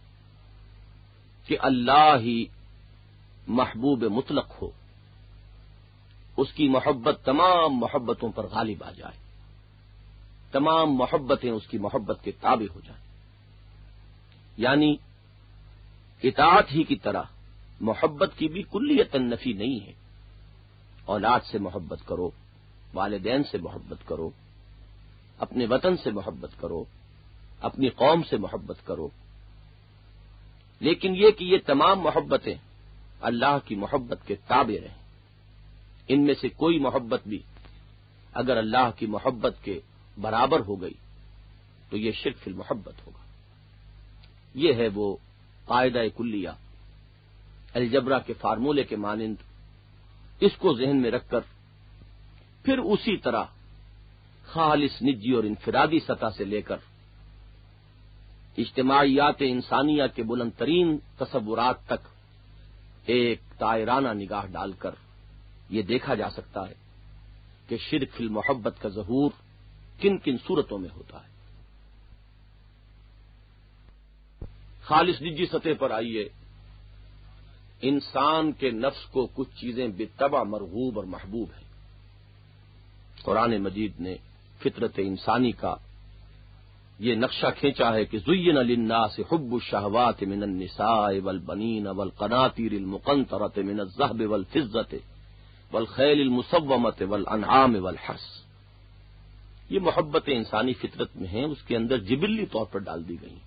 کہ اللہ ہی محبوب مطلق ہو، اس کی محبت تمام محبتوں پر غالب آ جائے، تمام محبتیں اس کی محبت کے تابع ہو جائیں. یعنی اطاعت ہی کی طرح محبت کی بھی کلیت نفی نہیں ہے. اولاد سے محبت کرو، والدین سے محبت کرو، اپنے وطن سے محبت کرو، اپنی قوم سے محبت کرو، لیکن یہ کہ یہ تمام محبتیں اللہ کی محبت کے تابع رہیں. ان میں سے کوئی محبت بھی اگر اللہ کی محبت کے برابر ہو گئی تو یہ شرک فی المحبت ہوگا. یہ ہے وہ قاعدہ کلیہ الجبرا کے فارمولے کے مانند. اس کو ذہن میں رکھ کر پھر اسی طرح خالص نجی اور انفرادی سطح سے لے کر اجتماعیات انسانیہ کے بلند ترین تصورات تک ایک طائرانہ نگاہ ڈال کر یہ دیکھا جا سکتا ہے کہ شرک فی المحبت کا ظہور کن کن صورتوں میں ہوتا ہے. خالص نجی سطح پر آئیے، انسان کے نفس کو کچھ چیزیں بالطبع مرغوب اور محبوب ہیں. قرآن مجید نے فطرت انسانی کا یہ نقشہ کھینچا ہے کہ زین للناس حب الشہوات من النساء والبنین والقناطیر المقنطرۃ من الذہب والفضۃ والخیل المسومۃ والانعام والحرث. یہ محبتیں انسانی فطرت میں ہیں، اس کے اندر جبلی طور پر ڈال دی گئی.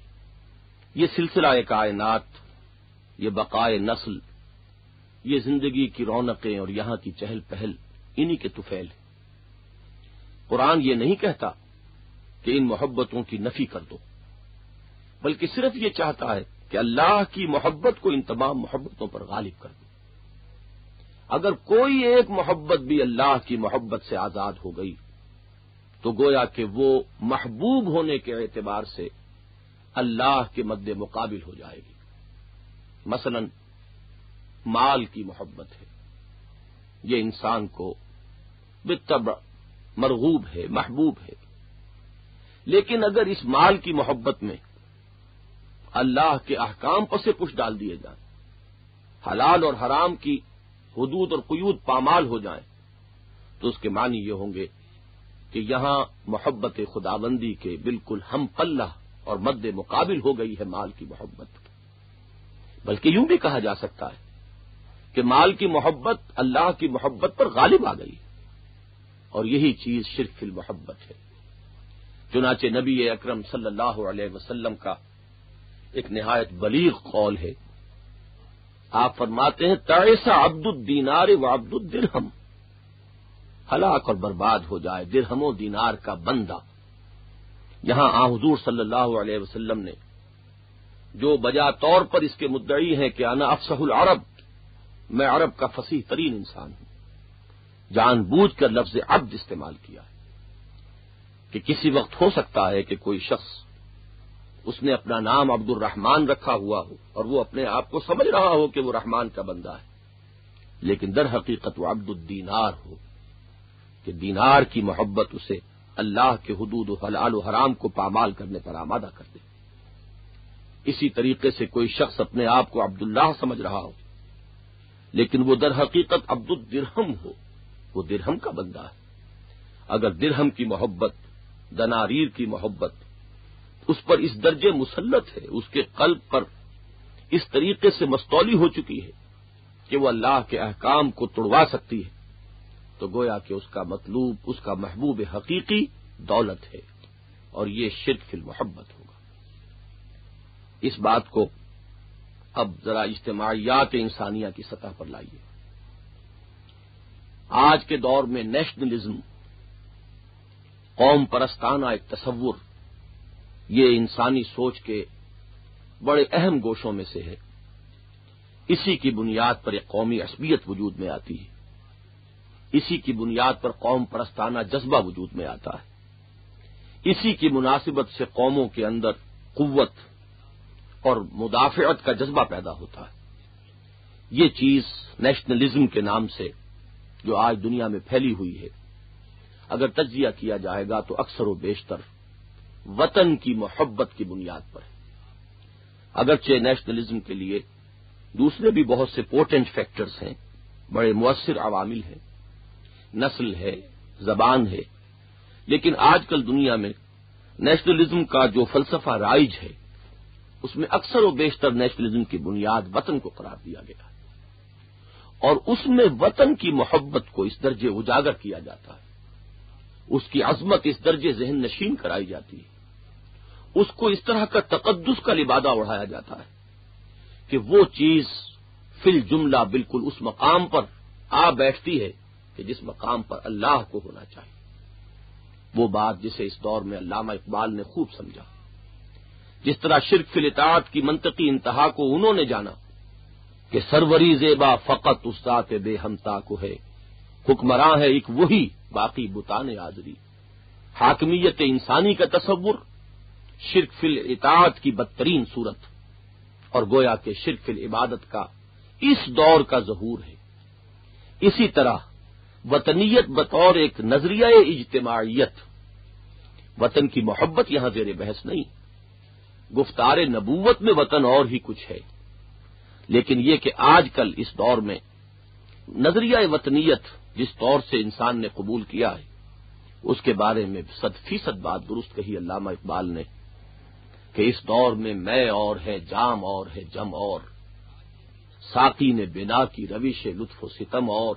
یہ سلسلہ کائنات، یہ بقائے نسل، یہ زندگی کی رونقیں اور یہاں کی چہل پہل انہی کے طفیل ہیں. قرآن یہ نہیں کہتا کہ ان محبتوں کی نفی کر دو، بلکہ صرف یہ چاہتا ہے کہ اللہ کی محبت کو ان تمام محبتوں پر غالب کر دو. اگر کوئی ایک محبت بھی اللہ کی محبت سے آزاد ہو گئی تو گویا کہ وہ محبوب ہونے کے اعتبار سے اللہ کے مد مقابل ہو جائے گی. مثلا مال کی محبت ہے، یہ انسان کو بالطبع مرغوب ہے، محبوب ہے، لیکن اگر اس مال کی محبت میں اللہ کے احکام پس پش ڈال دیے جائیں، حلال اور حرام کی حدود اور قیود پامال ہو جائیں، تو اس کے معنی یہ ہوں گے کہ یہاں محبت خداوندی کے بالکل ہم پلہ اور مد مقابل ہو گئی ہے مال کی محبت. بلکہ یوں بھی کہا جا سکتا ہے کہ مال کی محبت اللہ کی محبت پر غالب آ گئی، اور یہی چیز شرک فی المحبت ہے. چنانچہ نبی اکرم صلی اللہ علیہ وسلم کا ایک نہایت بلیغ قول ہے. آپ فرماتے ہیں تعیس عبد الدینار و عبد الدرہم، ہلاک اور برباد ہو جائے درہم و دینار کا بندہ. یہاں حضور صلی اللہ علیہ وسلم نے جو بجا طور پر اس کے مدعی ہیں کہ انا افصح العرب، میں عرب کا فصیح ترین انسان ہوں، جان بوجھ کر لفظ عبد استعمال کیا ہے کہ کسی وقت ہو سکتا ہے کہ کوئی شخص اس نے اپنا نام عبد الرحمان رکھا ہوا ہو اور وہ اپنے آپ کو سمجھ رہا ہو کہ وہ رحمان کا بندہ ہے، لیکن در حقیقت وہ عبد الدینار ہو کہ دینار کی محبت اسے اللہ کے حدود و حلال و حرام کو پامال کرنے پر آمادہ کر دے. اسی طریقے سے کوئی شخص اپنے آپ کو عبداللہ سمجھ رہا ہو لیکن وہ در حقیقت عبد الدرہم ہو، وہ درہم کا بندہ ہے. اگر درہم کی محبت، دناریر کی محبت اس پر اس درجے مسلط ہے، اس کے قلب پر اس طریقے سے مستولی ہو چکی ہے کہ وہ اللہ کے احکام کو توڑوا سکتی ہے، تو گویا کہ اس کا مطلوب، اس کا محبوب حقیقی دولت ہے، اور یہ شرک فی المحبت ہوگا. اس بات کو اب ذرا اجتماعیات انسانیہ کی سطح پر لائیے. آج کے دور میں نیشنلزم، قوم پرستانہ ایک تصور، یہ انسانی سوچ کے بڑے اہم گوشوں میں سے ہے. اسی کی بنیاد پر ایک قومی عصبیت وجود میں آتی ہے، اسی کی بنیاد پر قوم پرستانہ جذبہ وجود میں آتا ہے، اسی کی مناسبت سے قوموں کے اندر قوت اور مدافعت کا جذبہ پیدا ہوتا ہے. یہ چیز نیشنلزم کے نام سے جو آج دنیا میں پھیلی ہوئی ہے، اگر تجزیہ کیا جائے گا تو اکثر و بیشتر وطن کی محبت کی بنیاد پر ہے۔ اگرچہ نیشنلزم کے لیے دوسرے بھی بہت سے پوٹنٹ فیکٹرز ہیں، بڑے مؤثر عوامل ہیں، نسل ہے، زبان ہے، لیکن آج کل دنیا میں نیشنلزم کا جو فلسفہ رائج ہے اس میں اکثر و بیشتر نیشنلزم کی بنیاد وطن کو قرار دیا گیا ہے، اور اس میں وطن کی محبت کو اس درجے اجاگر کیا جاتا ہے، اس کی عظمت اس درجے ذہن نشین کرائی جاتی ہے، اس کو اس طرح کا تقدس کا لبادہ اڑھایا جاتا ہے کہ وہ چیز فی الجملہ بالکل اس مقام پر آ بیٹھتی ہے کہ جس مقام پر اللہ کو ہونا چاہیے۔ وہ بات جسے اس دور میں علامہ اقبال نے خوب سمجھا، جس طرح شرک فی الاطاعت کی منطقی انتہا کو انہوں نے جانا کہ سروری زیبا فقط اس ذات بے ہمتا کو ہے، حکمراں ہے ایک وہی باقی بتان آزری، حاکمیت انسانی کا تصور شرک فی الاطاعت کی بدترین صورت، اور گویا کہ شرک فی العبادت کا اس دور کا ظہور ہے۔ اسی طرح وطنیت بطور ایک نظریہ اجتماعیت، وطن کی محبت یہاں زیر بحث نہیں، گفتار نبوت میں وطن اور ہی کچھ ہے، لیکن یہ کہ آج کل اس دور میں نظریہ وطنیت جس طور سے انسان نے قبول کیا ہے اس کے بارے میں 100% بات درست کہی علامہ اقبال نے کہ اس دور میں میں اور ہے جام اور ہے جم اور، ساقی نے بنا کی روش لطف و ستم اور،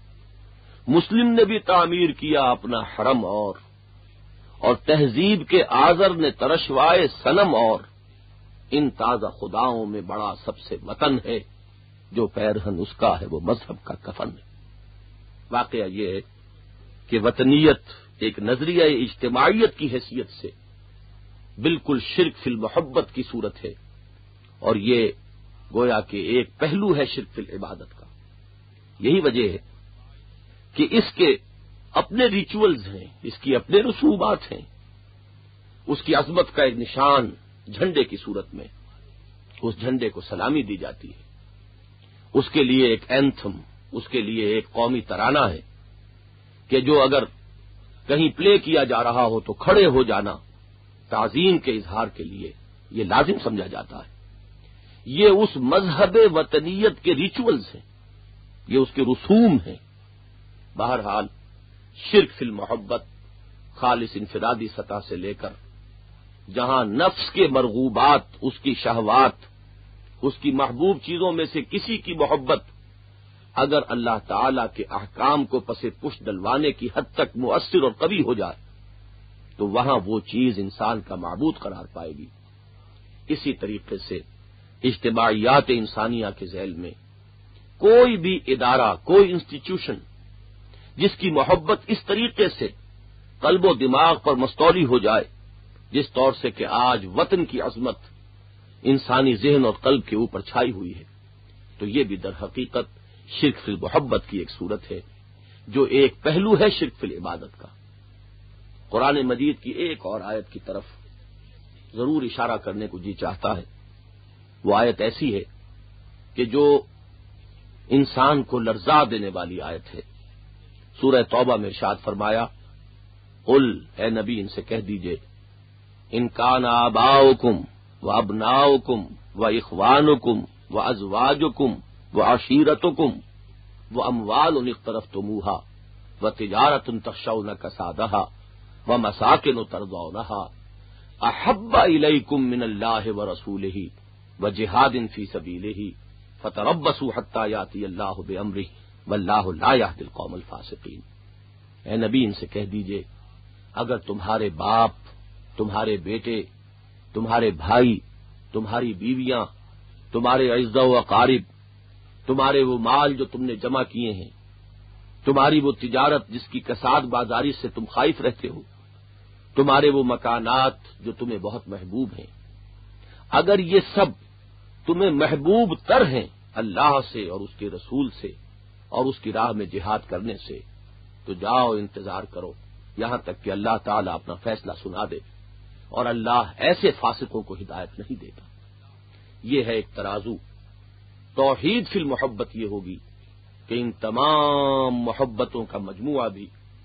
مسلم نے بھی تعمیر کیا اپنا حرم اور تہذیب کے آذر نے ترشوائے صنم اور، ان تازہ خداؤں میں بڑا سب سے وطن ہے، جو پیرہن اس کا ہے وہ مذہب کا کفن ہے۔ واقعہ یہ ہے کہ وطنیت ایک نظریہ اجتماعیت کی حیثیت سے بالکل شرک فی المحبت کی صورت ہے، اور یہ گویا کہ ایک پہلو ہے شرک فی العبادت کا۔ یہی وجہ ہے کہ اس کے اپنے ریچولز ہیں، اس کی اپنے رسومات ہیں، اس کی عظمت کا ایک نشان جھنڈے کی صورت میں اس جھنڈے کو سلامی دی جاتی ہے، اس کے لیے ایک اینتھم، اس کے لیے ایک قومی ترانہ ہے کہ جو اگر کہیں پلے کیا جا رہا ہو تو کھڑے ہو جانا تعظیم کے اظہار کے لیے یہ لازم سمجھا جاتا ہے۔ یہ اس مذہب وطنیت کے ریچولز ہیں، یہ اس کے رسوم ہیں۔ بہرحال شرک فی المحبت خالص انفرادی سطح سے لے کر جہاں نفس کے مرغوبات، اس کی شہوات، اس کی محبوب چیزوں میں سے کسی کی محبت اگر اللہ تعالی کے احکام کو پس پش ڈلوانے کی حد تک مؤثر اور قوی ہو جائے تو وہاں وہ چیز انسان کا معبود قرار پائے گی۔ اسی طریقے سے اجتماعیات انسانیہ کے ذیل میں کوئی بھی ادارہ، کوئی انسٹیٹیوشن جس کی محبت اس طریقے سے قلب و دماغ پر مستولی ہو جائے جس طور سے کہ آج وطن کی عظمت انسانی ذہن اور قلب کے اوپر چھائی ہوئی ہے، تو یہ بھی در حقیقت شرک فی المحبت کی ایک صورت ہے، جو ایک پہلو ہے شرک فی العبادت کا۔ قرآن مجید کی ایک اور آیت کی طرف ضرور اشارہ کرنے کو جی چاہتا ہے، وہ آیت ایسی ہے کہ جو انسان کو لرزا دینے والی آیت ہے۔ سورہ توبہ میں ارشاد فرمایا، قل، اے نبی ان سے کہہ دیجئے، ان کان آباؤکم و ابناؤکم و اخوانکم و ازواجکم و عشیرتکم و اموال اقترفتموہا و تجارت تخشون کسادہا و مساکن ترضونہا احب الیکم من اللہ و رسولہ و جہاد فی سبیلہ فتربصوا حتی یاتی اللہ بامرہ واللہ لا یہدی القوم الفاسقین۔ اے نبی ان سے کہہ دیجئے، اگر تمہارے باپ، تمہارے بیٹے، تمہارے بھائی، تمہاری بیویاں، تمہارے اعزاء و اقارب، تمہارے وہ مال جو تم نے جمع کیے ہیں، تمہاری وہ تجارت جس کی کساد بازاری سے تم خائف رہتے ہو، تمہارے وہ مکانات جو تمہیں بہت محبوب ہیں، اگر یہ سب تمہیں محبوب تر ہیں اللہ سے اور اس کے رسول سے اور اس کی راہ میں جہاد کرنے سے، تو جاؤ انتظار کرو یہاں تک کہ اللہ تعالیٰ اپنا فیصلہ سنا دے، اور اللہ ایسے فاسقوں کو ہدایت نہیں دیتا۔ یہ ہے ایک ترازو۔ توحید فی المحبت یہ ہوگی کہ ان تمام محبتوں کا مجموعہ بھی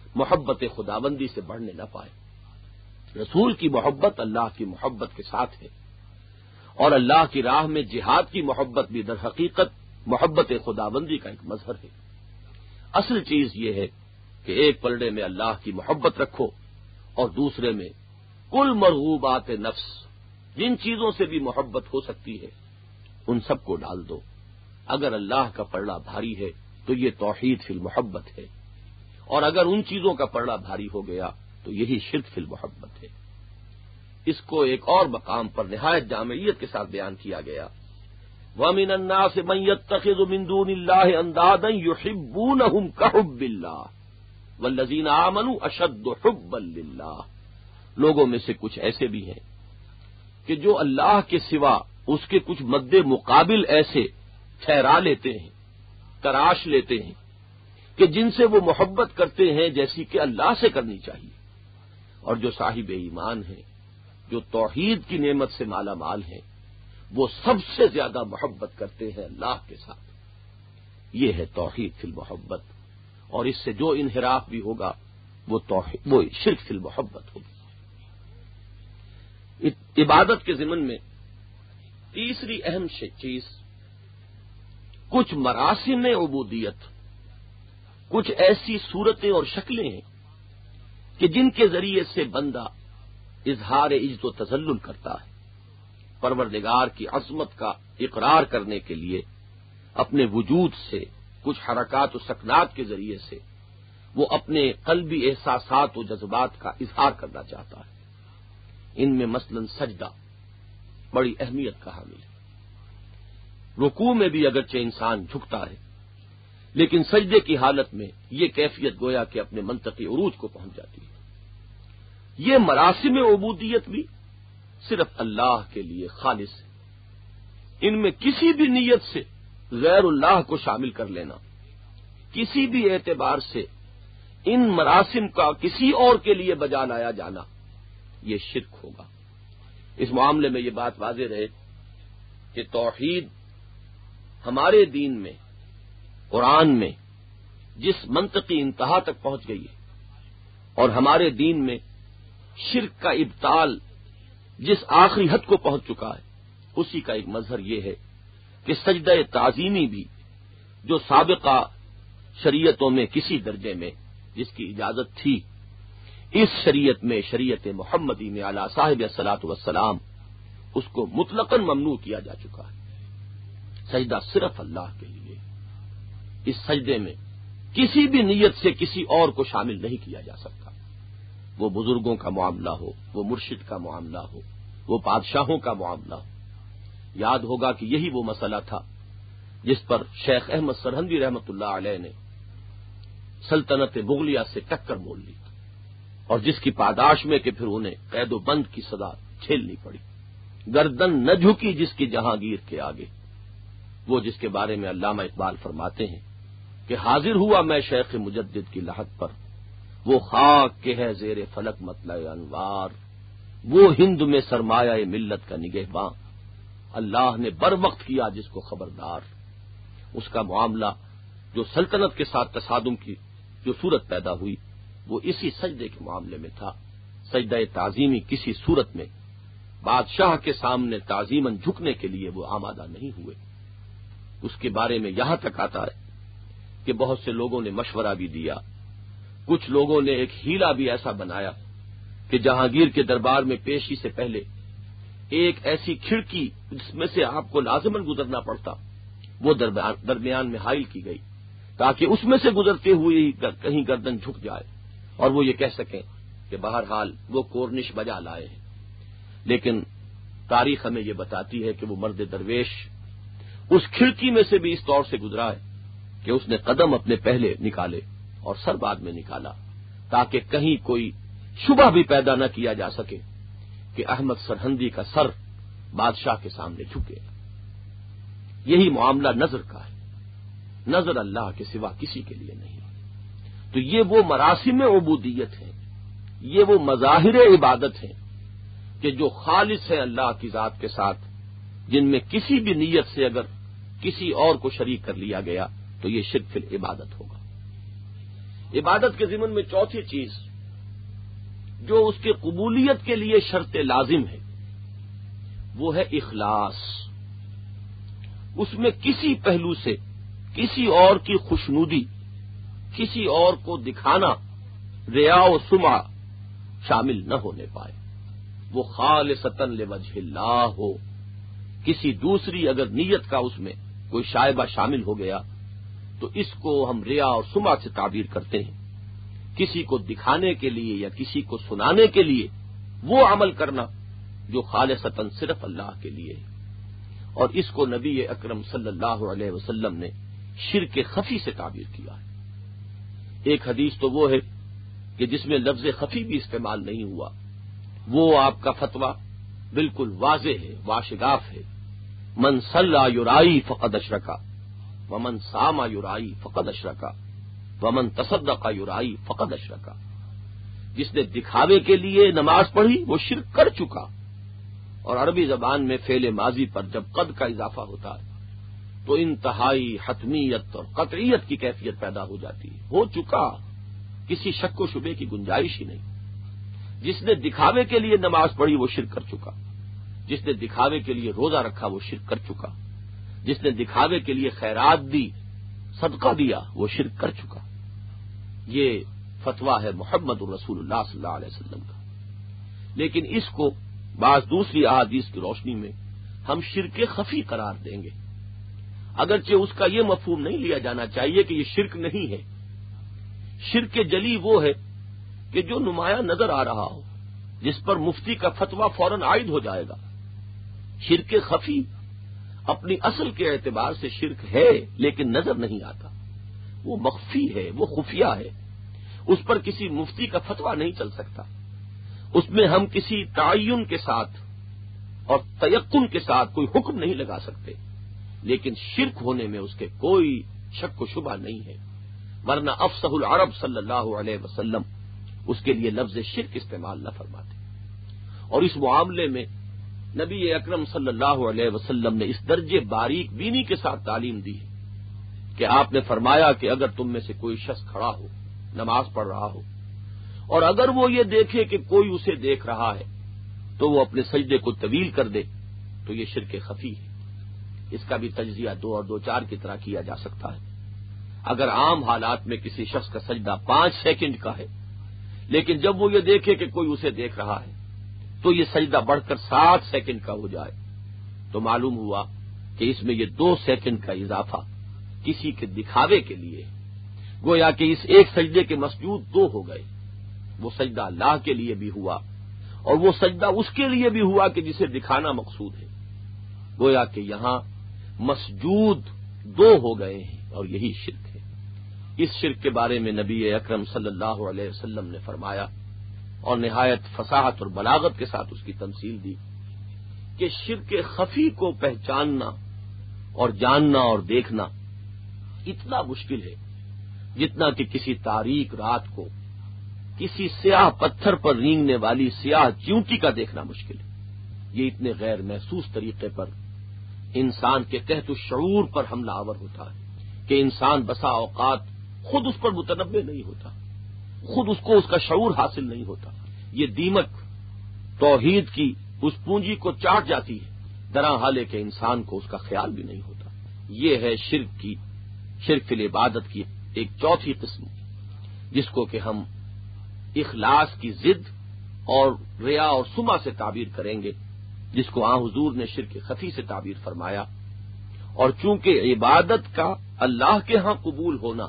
محبت خداوندی سے بڑھنے نہ پائے۔ رسول کی محبت اللہ کی محبت کے ساتھ ہے، اور اللہ کی راہ میں جہاد کی محبت بھی در حقیقت محبت خداوندی کا ایک مظہر ہے۔ اصل چیز یہ ہے کہ ایک پلڑے میں اللہ کی محبت رکھو اور دوسرے میں کل مرغوبات نفس، جن چیزوں سے بھی محبت ہو سکتی ہے ان سب کو ڈال دو۔ اگر اللہ کا پلڑا بھاری ہے تو یہ توحید فی المحبت ہے، اور اگر ان چیزوں کا پلڑا بھاری ہو گیا تو یہی شرک فی المحبت ہے۔ اس کو ایک اور مقام پر نہایت جامعیت کے ساتھ بیان کیا گیا، وَمِنَ النَّاسِ مَن يَتَّخِذُ مِن دُونِ اللَّهِ أَندَادًا يُحِبُّونَهُمْ كَحُبِّ اللَّهِ وَالَّذِينَ آمَنُوا أَشَدُّ حُبًّا لِلَّهِ۔ لوگوں میں سے کچھ ایسے بھی ہیں کہ جو اللہ کے سوا اس کے کچھ مد مقابل ایسے ٹھہرا لیتے ہیں، تراش لیتے ہیں کہ جن سے وہ محبت کرتے ہیں جیسی کہ اللہ سے کرنی چاہیے، اور جو صاحب ایمان ہیں، جو توحید کی نعمت سے مالا مال ہیں، وہ سب سے زیادہ محبت کرتے ہیں اللہ کے ساتھ۔ یہ ہے توحید فی المحبت، اور اس سے جو انحراف بھی ہوگا وہ شرک فی المحبت ہوگی۔ عبادت کے ضمن میں تیسری اہم چیز کچھ مراسم عبودیت، کچھ ایسی صورتیں اور شکلیں ہیں کہ جن کے ذریعے سے بندہ اظہار عجز و تذلل کرتا ہے، پروردگار کی عظمت کا اقرار کرنے کے لیے اپنے وجود سے کچھ حرکات و سکنات کے ذریعے سے وہ اپنے قلبی احساسات و جذبات کا اظہار کرنا چاہتا ہے۔ ان میں مثلا سجدہ بڑی اہمیت کا حامل ہے۔ رکوع میں بھی اگرچہ انسان جھکتا ہے، لیکن سجدے کی حالت میں یہ کیفیت گویا کہ اپنے منطقی عروج کو پہنچ جاتی ہے۔ یہ مراسم عبودیت بھی صرف اللہ کے لیے خالص ہے۔ ان میں کسی بھی نیت سے غیر اللہ کو شامل کر لینا، کسی بھی اعتبار سے ان مراسم کا کسی اور کے لیے بجا لایا جانا، یہ شرک ہوگا۔ اس معاملے میں یہ بات واضح رہے کہ توحید ہمارے دین میں، قرآن میں جس منطقی انتہا تک پہنچ گئی ہے، اور ہمارے دین میں شرک کا ابطال جس آخری حد کو پہنچ چکا ہے، اسی کا ایک مظہر یہ ہے کہ سجدہ تعظیمی بھی جو سابقہ شریعتوں میں کسی درجے میں جس کی اجازت تھی، اس شریعت میں، شریعت محمدی میں علی صاحب الصلاۃ والسلام، اس کو مطلقاً ممنوع کیا جا چکا ہے۔ سجدہ صرف اللہ کے لیے، اس سجدے میں کسی بھی نیت سے کسی اور کو شامل نہیں کیا جا سکتا۔ وہ بزرگوں کا معاملہ ہو، وہ مرشد کا معاملہ ہو، وہ بادشاہوں کا معاملہ ہو۔ یاد ہوگا کہ یہی وہ مسئلہ تھا جس پر شیخ احمد سرہندی رحمۃ اللہ علیہ نے سلطنت مغلیہ سے ٹکر مول لی، اور جس کی پاداش میں کہ پھر انہیں قید و بند کی سزا جھیلنی پڑی۔ گردن نہ جھکی جس کی جہانگیر کے آگے، وہ جس کے بارے میں علامہ اقبال فرماتے ہیں کہ حاضر ہوا میں شیخ مجدد کی لحد پر، وہ خاک کے ہے زیر فلک مطلع انوار، وہ ہند میں سرمایہ ملت کا نگہباں، اللہ نے بر وقت کیا جس کو خبردار۔ اس کا معاملہ جو سلطنت کے ساتھ تصادم کی جو صورت پیدا ہوئی، وہ اسی سجدے کے معاملے میں تھا۔ سجدہ تعظیمی کسی صورت میں بادشاہ کے سامنے تعظیماً جھکنے کے لیے وہ آمادہ نہیں ہوئے۔ اس کے بارے میں یہاں تک آتا ہے کہ بہت سے لوگوں نے مشورہ بھی دیا، کچھ لوگوں نے ایک ہیلا بھی ایسا بنایا کہ جہانگیر کے دربار میں پیشی سے پہلے ایک ایسی کھڑکی جس میں سے آپ کو لازماً گزرنا پڑتا، وہ درمیان میں حائل کی گئی تاکہ اس میں سے گزرتے ہوئے ہی کہیں گردن جھک جائے اور وہ یہ کہہ سکیں کہ بہرحال وہ کورنش بجا لائے ہیں۔ لیکن تاریخ ہمیں یہ بتاتی ہے کہ وہ مرد درویش اس کھڑکی میں سے بھی اس طور سے گزرا ہے کہ اس نے قدم اپنے پہلے نکالے اور سر بعد میں نکالا، تاکہ کہیں کوئی شبہ بھی پیدا نہ کیا جا سکے کہ احمد سرہندی کا سر بادشاہ کے سامنے جھکے۔ یہی معاملہ نظر کا ہے، نظر اللہ کے سوا کسی کے لیے نہیں۔ تو یہ وہ مراسم عبودیت ہیں، یہ وہ مظاہر عبادت ہیں کہ جو خالص ہیں اللہ کی ذات کے ساتھ، جن میں کسی بھی نیت سے اگر کسی اور کو شریک کر لیا گیا تو یہ شرک فی العبادت ہوگا۔ عبادت کے ضمن میں چوتھی چیز جو اس کے قبولیت کے لیے شرط لازم ہے وہ ہے اخلاص. اس میں کسی پہلو سے کسی اور کی خوشنودی، کسی اور کو دکھانا، ریا و سمع شامل نہ ہونے پائے. وہ خالصتاً لوجہ اللہ ہو. کسی دوسری اگر نیت کا اس میں کوئی شائبہ شامل ہو گیا تو اس کو ہم ریا اور سمع سے تعبیر کرتے ہیں. کسی کو دکھانے کے لیے یا کسی کو سنانے کے لیے وہ عمل کرنا جو خالصتاً صرف اللہ کے لیے ہے. اور اس کو نبی اکرم صلی اللہ علیہ وسلم نے شرک خفی سے تعبیر کیا ہے. ایک حدیث تو وہ ہے کہ جس میں لفظ خفی بھی استعمال نہیں ہوا، وہ آپ کا فتویٰ بالکل واضح ہے، واشگاف ہے. من صلی یرائی فقد اشرکا ومن صام یرائی فقد اشرکا ومن تصدق یرائی فقد اشرکا. جس نے دکھاوے کے لیے نماز پڑھی وہ شرک کر چکا. اور عربی زبان میں فعل ماضی پر جب قد کا اضافہ ہوتا ہے تو انتہائی حتمیت اور قطعیت کی کیفیت پیدا ہو جاتی ہے. ہو چکا، کسی شک و شبے کی گنجائش ہی نہیں. جس نے دکھاوے کے لیے نماز پڑھی وہ شرک کر چکا. جس نے دکھاوے کے لیے روزہ رکھا وہ شرک کر چکا. جس نے دکھاوے کے لیے خیرات دی، صدقہ دیا، وہ شرک کر چکا. یہ فتویٰ ہے محمد رسول اللہ صلی اللہ علیہ وسلم کا. لیکن اس کو بعض دوسری احادیث کی روشنی میں ہم شرک خفی قرار دیں گے، اگرچہ اس کا یہ مفہوم نہیں لیا جانا چاہیے کہ یہ شرک نہیں ہے. شرک جلی وہ ہے کہ جو نمایاں نظر آ رہا ہو، جس پر مفتی کا فتویٰ فوراً عائد ہو جائے گا. شرک خفی اپنی اصل کے اعتبار سے شرک ہے لیکن نظر نہیں آتا. وہ مخفی ہے، وہ خفیہ ہے. اس پر کسی مفتی کا فتویٰ نہیں چل سکتا. اس میں ہم کسی تعین کے ساتھ اور تیقن کے ساتھ کوئی حکم نہیں لگا سکتے. لیکن شرک ہونے میں اس کے کوئی شک و شبہ نہیں ہے، ورنہ افصح العرب صلی اللہ علیہ وسلم اس کے لیے لفظ شرک استعمال نہ فرماتے. اور اس معاملے میں نبی اکرم صلی اللہ علیہ وسلم نے اس درجے باریک بینی کے ساتھ تعلیم دی کہ آپ نے فرمایا کہ اگر تم میں سے کوئی شخص کھڑا ہو، نماز پڑھ رہا ہو، اور اگر وہ یہ دیکھے کہ کوئی اسے دیکھ رہا ہے تو وہ اپنے سجدے کو طویل کر دے تو یہ شرک خفی ہے. اس کا بھی تجزیہ 2 اور 2 4 کی طرح کیا جا سکتا ہے. اگر عام حالات میں کسی شخص کا سجدہ 5 سیکنڈ کا ہے، لیکن جب وہ یہ دیکھے کہ کوئی اسے دیکھ رہا ہے تو یہ سجدہ بڑھ کر 7 سیکنڈ کا ہو جائے تو معلوم ہوا کہ اس میں یہ 2 سیکنڈ کا اضافہ کسی کے دکھاوے کے لیے. گویا کہ اس ایک سجدے کے مسجود 2 ہو گئے. وہ سجدہ اللہ کے لیے بھی ہوا اور وہ سجدہ اس کے لیے بھی ہوا کہ جسے دکھانا مقصود ہے. گویا کہ یہاں مسجود 2 ہو گئے ہیں اور یہی شرک ہے. اس شرک کے بارے میں نبی اکرم صلی اللہ علیہ وسلم نے فرمایا اور نہایت فصاحت اور بلاغت کے ساتھ اس کی تمثیل دی کہ شرک خفی کو پہچاننا اور جاننا اور دیکھنا اتنا مشکل ہے جتنا کہ کسی تاریک رات کو کسی سیاہ پتھر پر رینگنے والی سیاہ چیونٹی کا دیکھنا مشکل ہے. یہ اتنے غیر محسوس طریقے پر انسان کے تحت الشعور پر حملہ آور ہوتا ہے کہ انسان بسا اوقات خود اس پر متنبع نہیں ہوتا، خود اس کو اس کا شعور حاصل نہیں ہوتا. یہ دیمک توحید کی اس پونجی کو چاٹ جاتی ہے، درا حالے کہ انسان کو اس کا خیال بھی نہیں ہوتا. یہ ہے شرک فی العبادت کی ایک چوتھی قسم، جس کو کہ ہم اخلاص کی ضد اور ریا اور سمع سے تعبیر کریں گے، جس کو حضور نے شرک خفی سے تعبیر فرمایا. اور چونکہ عبادت کا اللہ کے ہاں قبول ہونا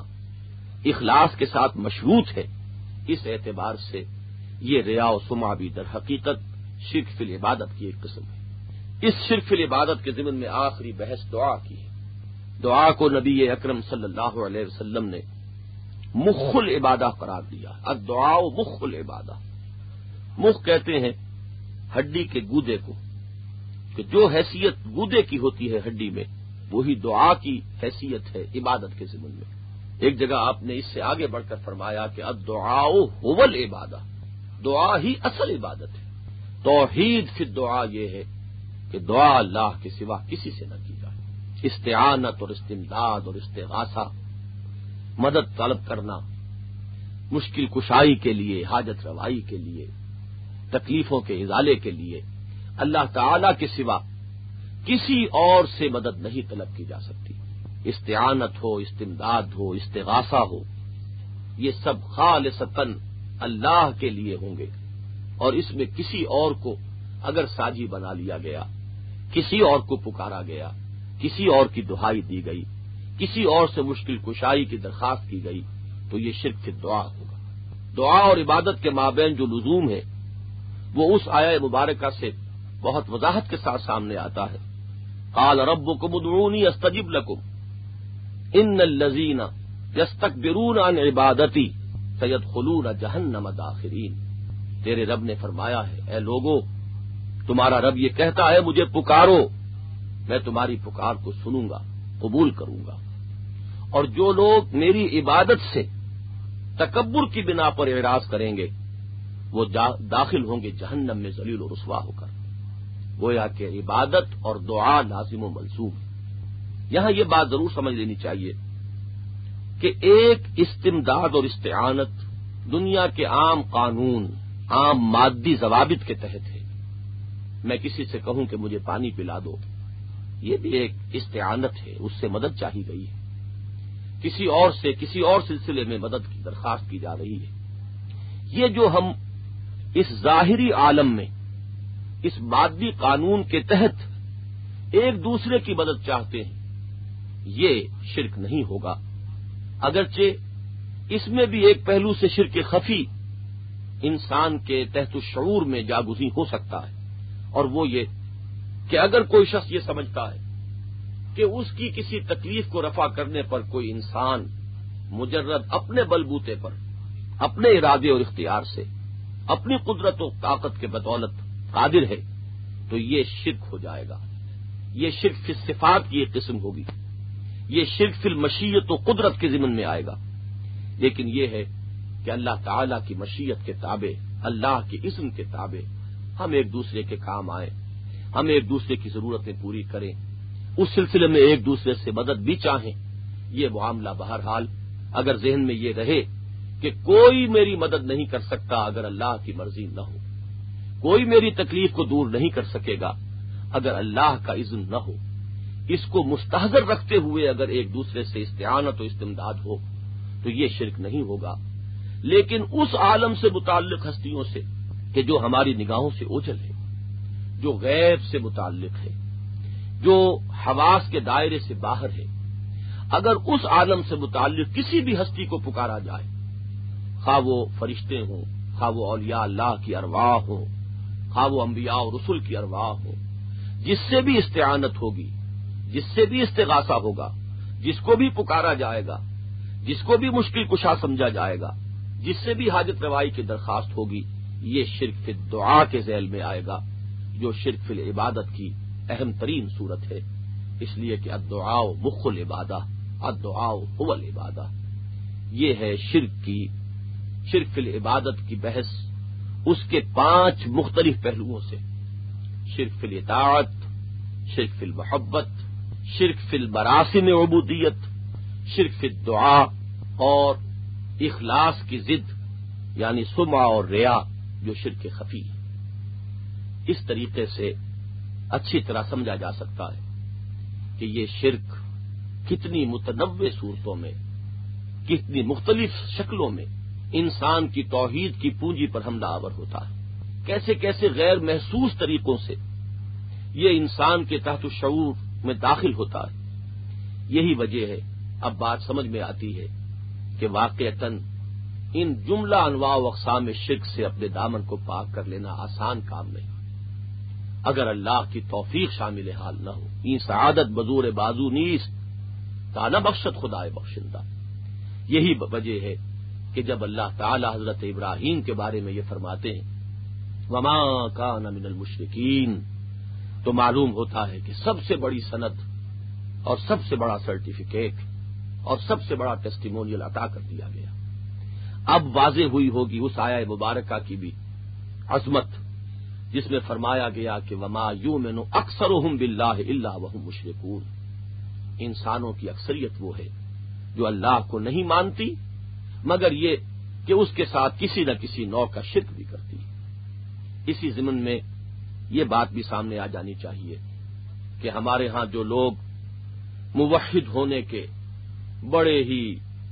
اخلاص کے ساتھ مشروط ہے، اس اعتبار سے یہ ریا و سمع بھی در حقیقت شرک فی العبادت کی ایک قسم ہے. اس شرک فی العبادت کے ضمن میں آخری بحث دعا کی ہے. دعا کو نبی اکرم صلی اللہ علیہ وسلم نے مخ العبادہ قرار دیا. الدعاء مخ العبادہ. مخ کہتے ہیں ہڈی کے گودے کو، کہ جو حیثیت گودے کی ہوتی ہے ہڈی میں وہی دعا کی حیثیت ہے عبادت کے ضمن میں. ایک جگہ آپ نے اس سے آگے بڑھ کر فرمایا کہ الدعاء هو العبادہ، دعا ہی اصل عبادت ہے. توحید فی الدعاء یہ ہے کہ دعا اللہ کے سوا کسی سے نہ کی جائے. استعانت اور استمداد اور استغاثہ، مدد طلب کرنا، مشکل کشائی کے لیے، حاجت روائی کے لیے، تکلیفوں کے ازالے کے لیے اللہ تعالی کے سوا کسی اور سے مدد نہیں طلب کی جا سکتی۔ استعانت ہو، استمداد ہو، استغاثہ ہو، یہ سب خالصتاً اللہ کے لیے ہوں گے، اور اس میں کسی اور کو اگر ساجی بنا لیا گیا، کسی اور کو پکارا گیا، کسی اور کی دہائی دی گئی، کسی اور سے مشکل کشائی کی درخواست کی گئی، تو یہ شرک فی دعا ہوگا۔ دعا اور عبادت کے مابین جو لزوم ہے وہ اس آیہ مبارکہ سے بہت وضاحت کے ساتھ سامنے آتا ہے۔ قال ربکم ادعونی استجب لکم ان الذین یستکبرون عن عبادتی سیدخلون جہنم داخرین۔ تیرے رب نے فرمایا ہے، اے لوگو، تمہارا رب یہ کہتا ہے مجھے پکارو، میں تمہاری پکار کو سنوں گا، قبول کروں گا، اور جو لوگ میری عبادت سے تکبر کی بنا پر اعراض کریں گے وہ داخل ہوں گے جہنم میں ذلیل و رسوا ہو کر۔ گویا کہ عبادت اور دعا لازم و ملزوم ہے۔ یہاں یہ بات ضرور سمجھ لینی چاہیے کہ ایک استمداد اور استعانت دنیا کے عام قانون، عام مادی ضوابط کے تحت ہے۔ میں کسی سے کہوں کہ مجھے پانی پلا دو، یہ بھی ایک استعانت ہے، اس سے مدد چاہی گئی ہے۔ کسی اور سے کسی اور سلسلے میں مدد کی درخواست کی جا رہی ہے۔ یہ جو ہم اس ظاہری عالم میں اس مادی قانون کے تحت ایک دوسرے کی مدد چاہتے ہیں، یہ شرک نہیں ہوگا، اگرچہ اس میں بھی ایک پہلو سے شرک خفی انسان کے تحت الشعور میں جاگزیں ہو سکتا ہے، اور وہ یہ کہ اگر کوئی شخص یہ سمجھتا ہے کہ اس کی کسی تکلیف کو رفع کرنے پر کوئی انسان مجرد اپنے بلبوتے پر، اپنے ارادے اور اختیار سے، اپنی قدرت و طاقت کے بدولت قادر ہے، تو یہ شرک ہو جائے گا۔ یہ شرک فی الصفات کی ایک قسم ہوگی، یہ شرک فی المشیت و قدرت کے ضمن میں آئے گا۔ لیکن یہ ہے کہ اللہ تعالی کی مشیت کے تابع، اللہ کے اذن کے تابع ہم ایک دوسرے کے کام آئیں، ہم ایک دوسرے کی ضرورتیں پوری کریں، اس سلسلے میں ایک دوسرے سے مدد بھی چاہیں۔ یہ معاملہ بہرحال اگر ذہن میں یہ رہے کہ کوئی میری مدد نہیں کر سکتا اگر اللہ کی مرضی نہ ہو، کوئی میری تکلیف کو دور نہیں کر سکے گا اگر اللہ کا اذن نہ ہو، اس کو مستحضر رکھتے ہوئے اگر ایک دوسرے سے استعانت و استمداد ہو تو یہ شرک نہیں ہوگا۔ لیکن اس عالم سے متعلق ہستیوں سے کہ جو ہماری نگاہوں سے اوجھل ہے، جو غیب سے متعلق ہے، جو حواس کے دائرے سے باہر ہے، اگر اس عالم سے متعلق کسی بھی ہستی کو پکارا جائے، خواہ وہ فرشتے ہوں، خواہ وہ اولیاء اللہ کی ارواح ہوں، خواہ وہ انبیاء اور رسل کی ارواح ہوں، جس سے بھی استعانت ہوگی، جس سے بھی استغاثہ ہوگا، جس کو بھی پکارا جائے گا، جس کو بھی مشکل کشا سمجھا جائے گا، جس سے بھی حاجت روائی کی درخواست ہوگی، یہ شرک فی الدعا کے ذیل میں آئے گا، جو شرک فی العبادت کی اہم ترین صورت ہے۔ اس لیے کہ الدعاء مخ العبادہ، الدعاء هو العبادہ، یہ ہے شرک فی العبادت کی بحث اس کے 5 مختلف پہلوؤں سے: شرک فی الاطاعت، شرک فی المحبت، شرک فی المراسم عبودیت، شرک فی الدعاء، اور اخلاص کی ضد یعنی سمعہ اور ریا جو شرک خفی ہے۔ اس طریقے سے اچھی طرح سمجھا جا سکتا ہے کہ یہ شرک کتنی متنوع صورتوں میں، کتنی مختلف شکلوں میں انسان کی توحید کی پونجی پر حملہ آور ہوتا ہے، کیسے کیسے غیر محسوس طریقوں سے یہ انسان کے تحت الشعور میں داخل ہوتا ہے۔ یہی وجہ ہے، اب بات سمجھ میں آتی ہے کہ واقعتاً ان جملہ انواع و اقسام شرک سے اپنے دامن کو پاک کر لینا آسان کام نہیں، اگر اللہ کی توفیق شامل حال نہ ہو۔ این سعادت بزور بازو نیست تا نہ بخشت خدائے بخشندہ۔ یہی وجہ ہے کہ جب اللہ تعالی حضرت ابراہیم کے بارے میں یہ فرماتے ہیں وما کان من المشرکین، تو معلوم ہوتا ہے کہ سب سے بڑی سند اور سب سے بڑا سرٹیفکیٹ اور سب سے بڑا ٹیسٹیمونیل عطا کر دیا گیا۔ اب واضح ہوئی ہوگی اس آیہ مبارکہ کی بھی عظمت جس میں فرمایا گیا کہ وما یؤمن اکثرهم باللہ الا وهم مشرکون، انسانوں کی اکثریت وہ ہے جو اللہ کو نہیں مانتی مگر یہ کہ اس کے ساتھ کسی نہ کسی نوع کا شرک بھی کرتی ہے۔ اسی ضمن میں یہ بات بھی سامنے آ جانی چاہیے کہ ہمارے ہاں جو لوگ موحد ہونے کے بڑے ہی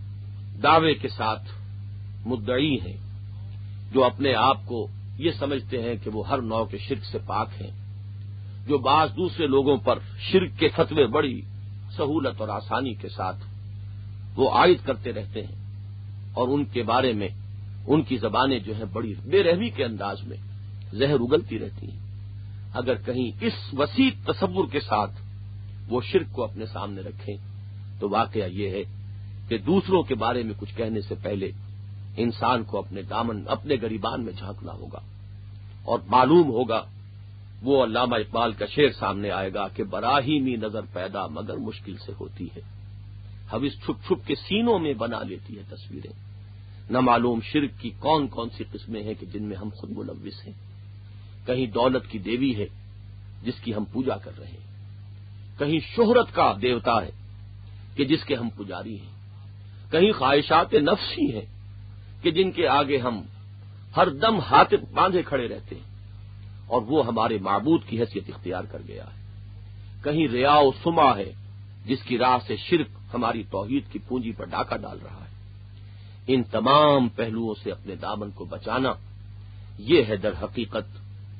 دعوے کے ساتھ مدعی ہیں، جو اپنے آپ کو یہ سمجھتے ہیں کہ وہ ہر نوع کے شرک سے پاک ہیں، جو بعض دوسرے لوگوں پر شرک کے فتوے بڑی سہولت اور آسانی کے ساتھ وہ عائد کرتے رہتے ہیں، اور ان کے بارے میں ان کی زبانیں جو ہیں بڑی بے رحمی کے انداز میں زہر اگلتی رہتی ہیں، اگر کہیں اس وسیع تصور کے ساتھ وہ شرک کو اپنے سامنے رکھیں تو واقعہ یہ ہے کہ دوسروں کے بارے میں کچھ کہنے سے پہلے انسان کو اپنے دامن اپنے گریبان میں جھانکنا ہوگا، اور معلوم ہوگا وہ علامہ اقبال کا شعر سامنے آئے گا کہ براہیمی نظر پیدا مگر مشکل سے ہوتی ہے، حوث چھپ چھپ کے سینوں میں بنا لیتی ہے تصویریں، نہ معلوم شرک کی کون کون سی قسمیں ہیں کہ جن میں ہم خود ملوث ہیں۔ کہیں دولت کی دیوی ہے جس کی ہم پوجا کر رہے ہیں، کہیں شہرت کا دیوتا ہے کہ جس کے ہم پجاری ہیں، کہیں خواہشات نفسی ہیں کہ جن کے آگے ہم ہر دم ہاتھ باندھے کھڑے رہتے ہیں اور وہ ہمارے معبود کی حیثیت اختیار کر گیا ہے، کہیں ریا و سما ہے جس کی راہ سے شرک ہماری توحید کی پونجی پر ڈاکہ ڈال رہا ہے۔ ان تمام پہلوؤں سے اپنے دامن کو بچانا یہ ہے در حقیقت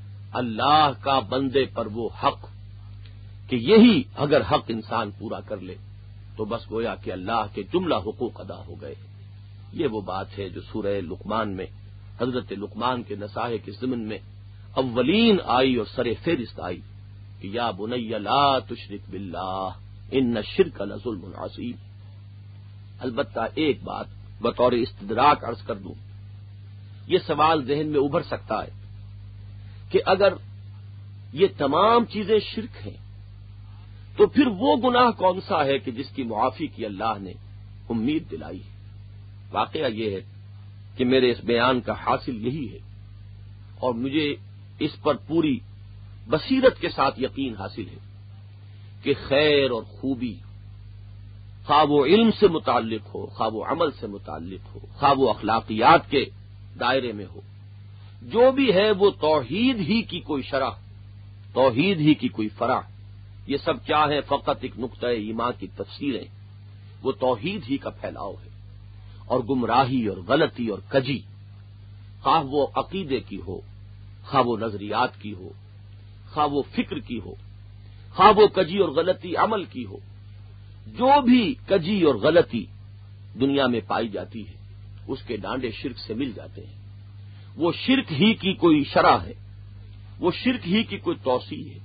اللہ کا بندے پر وہ حق کہ یہی اگر حق انسان پورا کر لے تو بس گویا کہ اللہ کے جملہ حقوق ادا ہو گئے۔ یہ وہ بات ہے جو سورہ لقمان میں حضرت لقمان کے نصائح کے ضمن میں اولین آئی اور سر فہرست آئی کہ یا بنی لا تشرک باللہ ان الشرک لظلم عظیم۔ البتہ ایک بات بطور استدراک عرض کر دوں، یہ سوال ذہن میں ابھر سکتا ہے کہ اگر یہ تمام چیزیں شرک ہیں تو پھر وہ گناہ کون سا ہے کہ جس کی معافی کی اللہ نے امید دلائی ہے؟ واقعہ یہ ہے کہ میرے اس بیان کا حاصل یہی ہے، اور مجھے اس پر پوری بصیرت کے ساتھ یقین حاصل ہے کہ خیر اور خوبی خواہ وہ علم سے متعلق ہو، خواہ وہ عمل سے متعلق ہو، خواہ وہ اخلاقیات کے دائرے میں ہو، جو بھی ہے وہ توحید ہی کی کوئی شرح، توحید ہی کی کوئی فرع، یہ سب کیا ہے؟ فقط ایک نقطہ ایمان کی تفسیریں، وہ توحید ہی کا پھیلاؤ ہے، اور گمراہی اور غلطی اور کجی خواہ وہ عقیدے کی ہو، خواہ وہ نظریات کی ہو، خواہ وہ فکر کی ہو، خواہ وہ کجی اور غلطی عمل کی ہو، جو بھی کجی اور غلطی دنیا میں پائی جاتی ہے اس کے ڈانڈے شرک سے مل جاتے ہیں۔ وہ شرک ہی کی کوئی شرح ہے، وہ شرک ہی کی کوئی توسیع ہے۔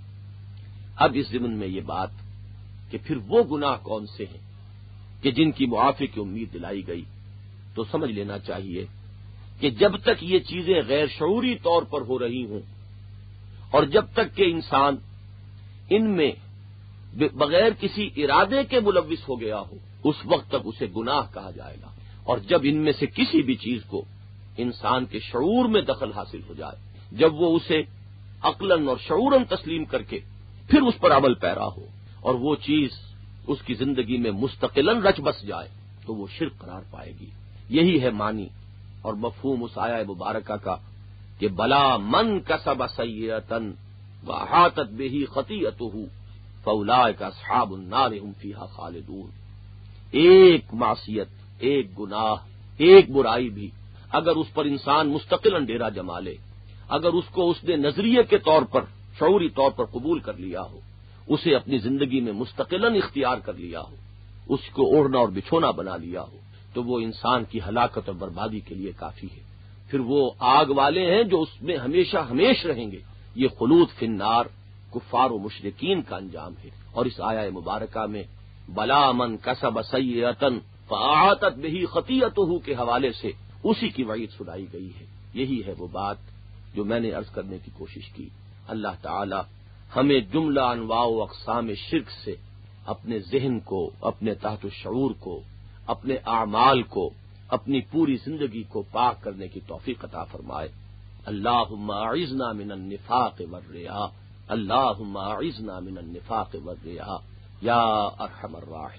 اب اس ضمن میں یہ بات کہ پھر وہ گناہ کون سے ہیں کہ جن کی معافی کی امید دلائی گئی، تو سمجھ لینا چاہیے کہ جب تک یہ چیزیں غیر شعوری طور پر ہو رہی ہوں اور جب تک کہ انسان ان میں بغیر کسی ارادے کے ملوث ہو گیا ہو اس وقت تک اسے گناہ کہا جائے گا، اور جب ان میں سے کسی بھی چیز کو انسان کے شعور میں دخل حاصل ہو جائے، جب وہ اسے عقلاً اور شعوراً تسلیم کر کے پھر اس پر عمل پیرا ہو اور وہ چیز اس کی زندگی میں مستقلاً رچ بس جائے تو وہ شرک قرار پائے گی۔ یہی ہے معنی اور مفہوم اس آیہ مبارکہ کا کہ بلا من کسب سیئۃ واحاطت بہ خطیئتہ فاولئک اصحاب النار هم فیہا خالدون۔ ایک معصیت، ایک گناہ، ایک برائی بھی اگر اس پر انسان مستقلاً ڈیرا جما لے، اگر اس کو اس نے نظریے کے طور پر شعوری طور پر قبول کر لیا ہو، اسے اپنی زندگی میں مستقلاً اختیار کر لیا ہو، اس کو اوڑھنا اور بچھونا بنا لیا ہو، تو وہ انسان کی ہلاکت اور بربادی کے لیے کافی ہے۔ پھر وہ آگ والے ہیں جو اس میں ہمیشہ ہمیش رہیں گے۔ یہ خلود فی النار کفار و مشرکین کا انجام ہے۔ اور اس آیہ مبارکہ میں بلا من کسب سیئۃ فاحاطت بہ خطیئتہ کے حوالے سے اسی کی وعید سنائی گئی ہے۔ یہی ہے وہ بات جو میں نے عرض کرنے کی کوشش کی۔ اللہ تعالی ہمیں جملہ انواع و اقسام شرک سے اپنے ذہن کو، اپنے تحت الشعور کو، اپنے اعمال کو، اپنی پوری زندگی کو پاک کرنے کی توفیق عطا فرمائے۔ اللہم اعذنا من النفاق والریاء، اللہم اعذنا من النفاق والریاء یا ارحم الراحمین۔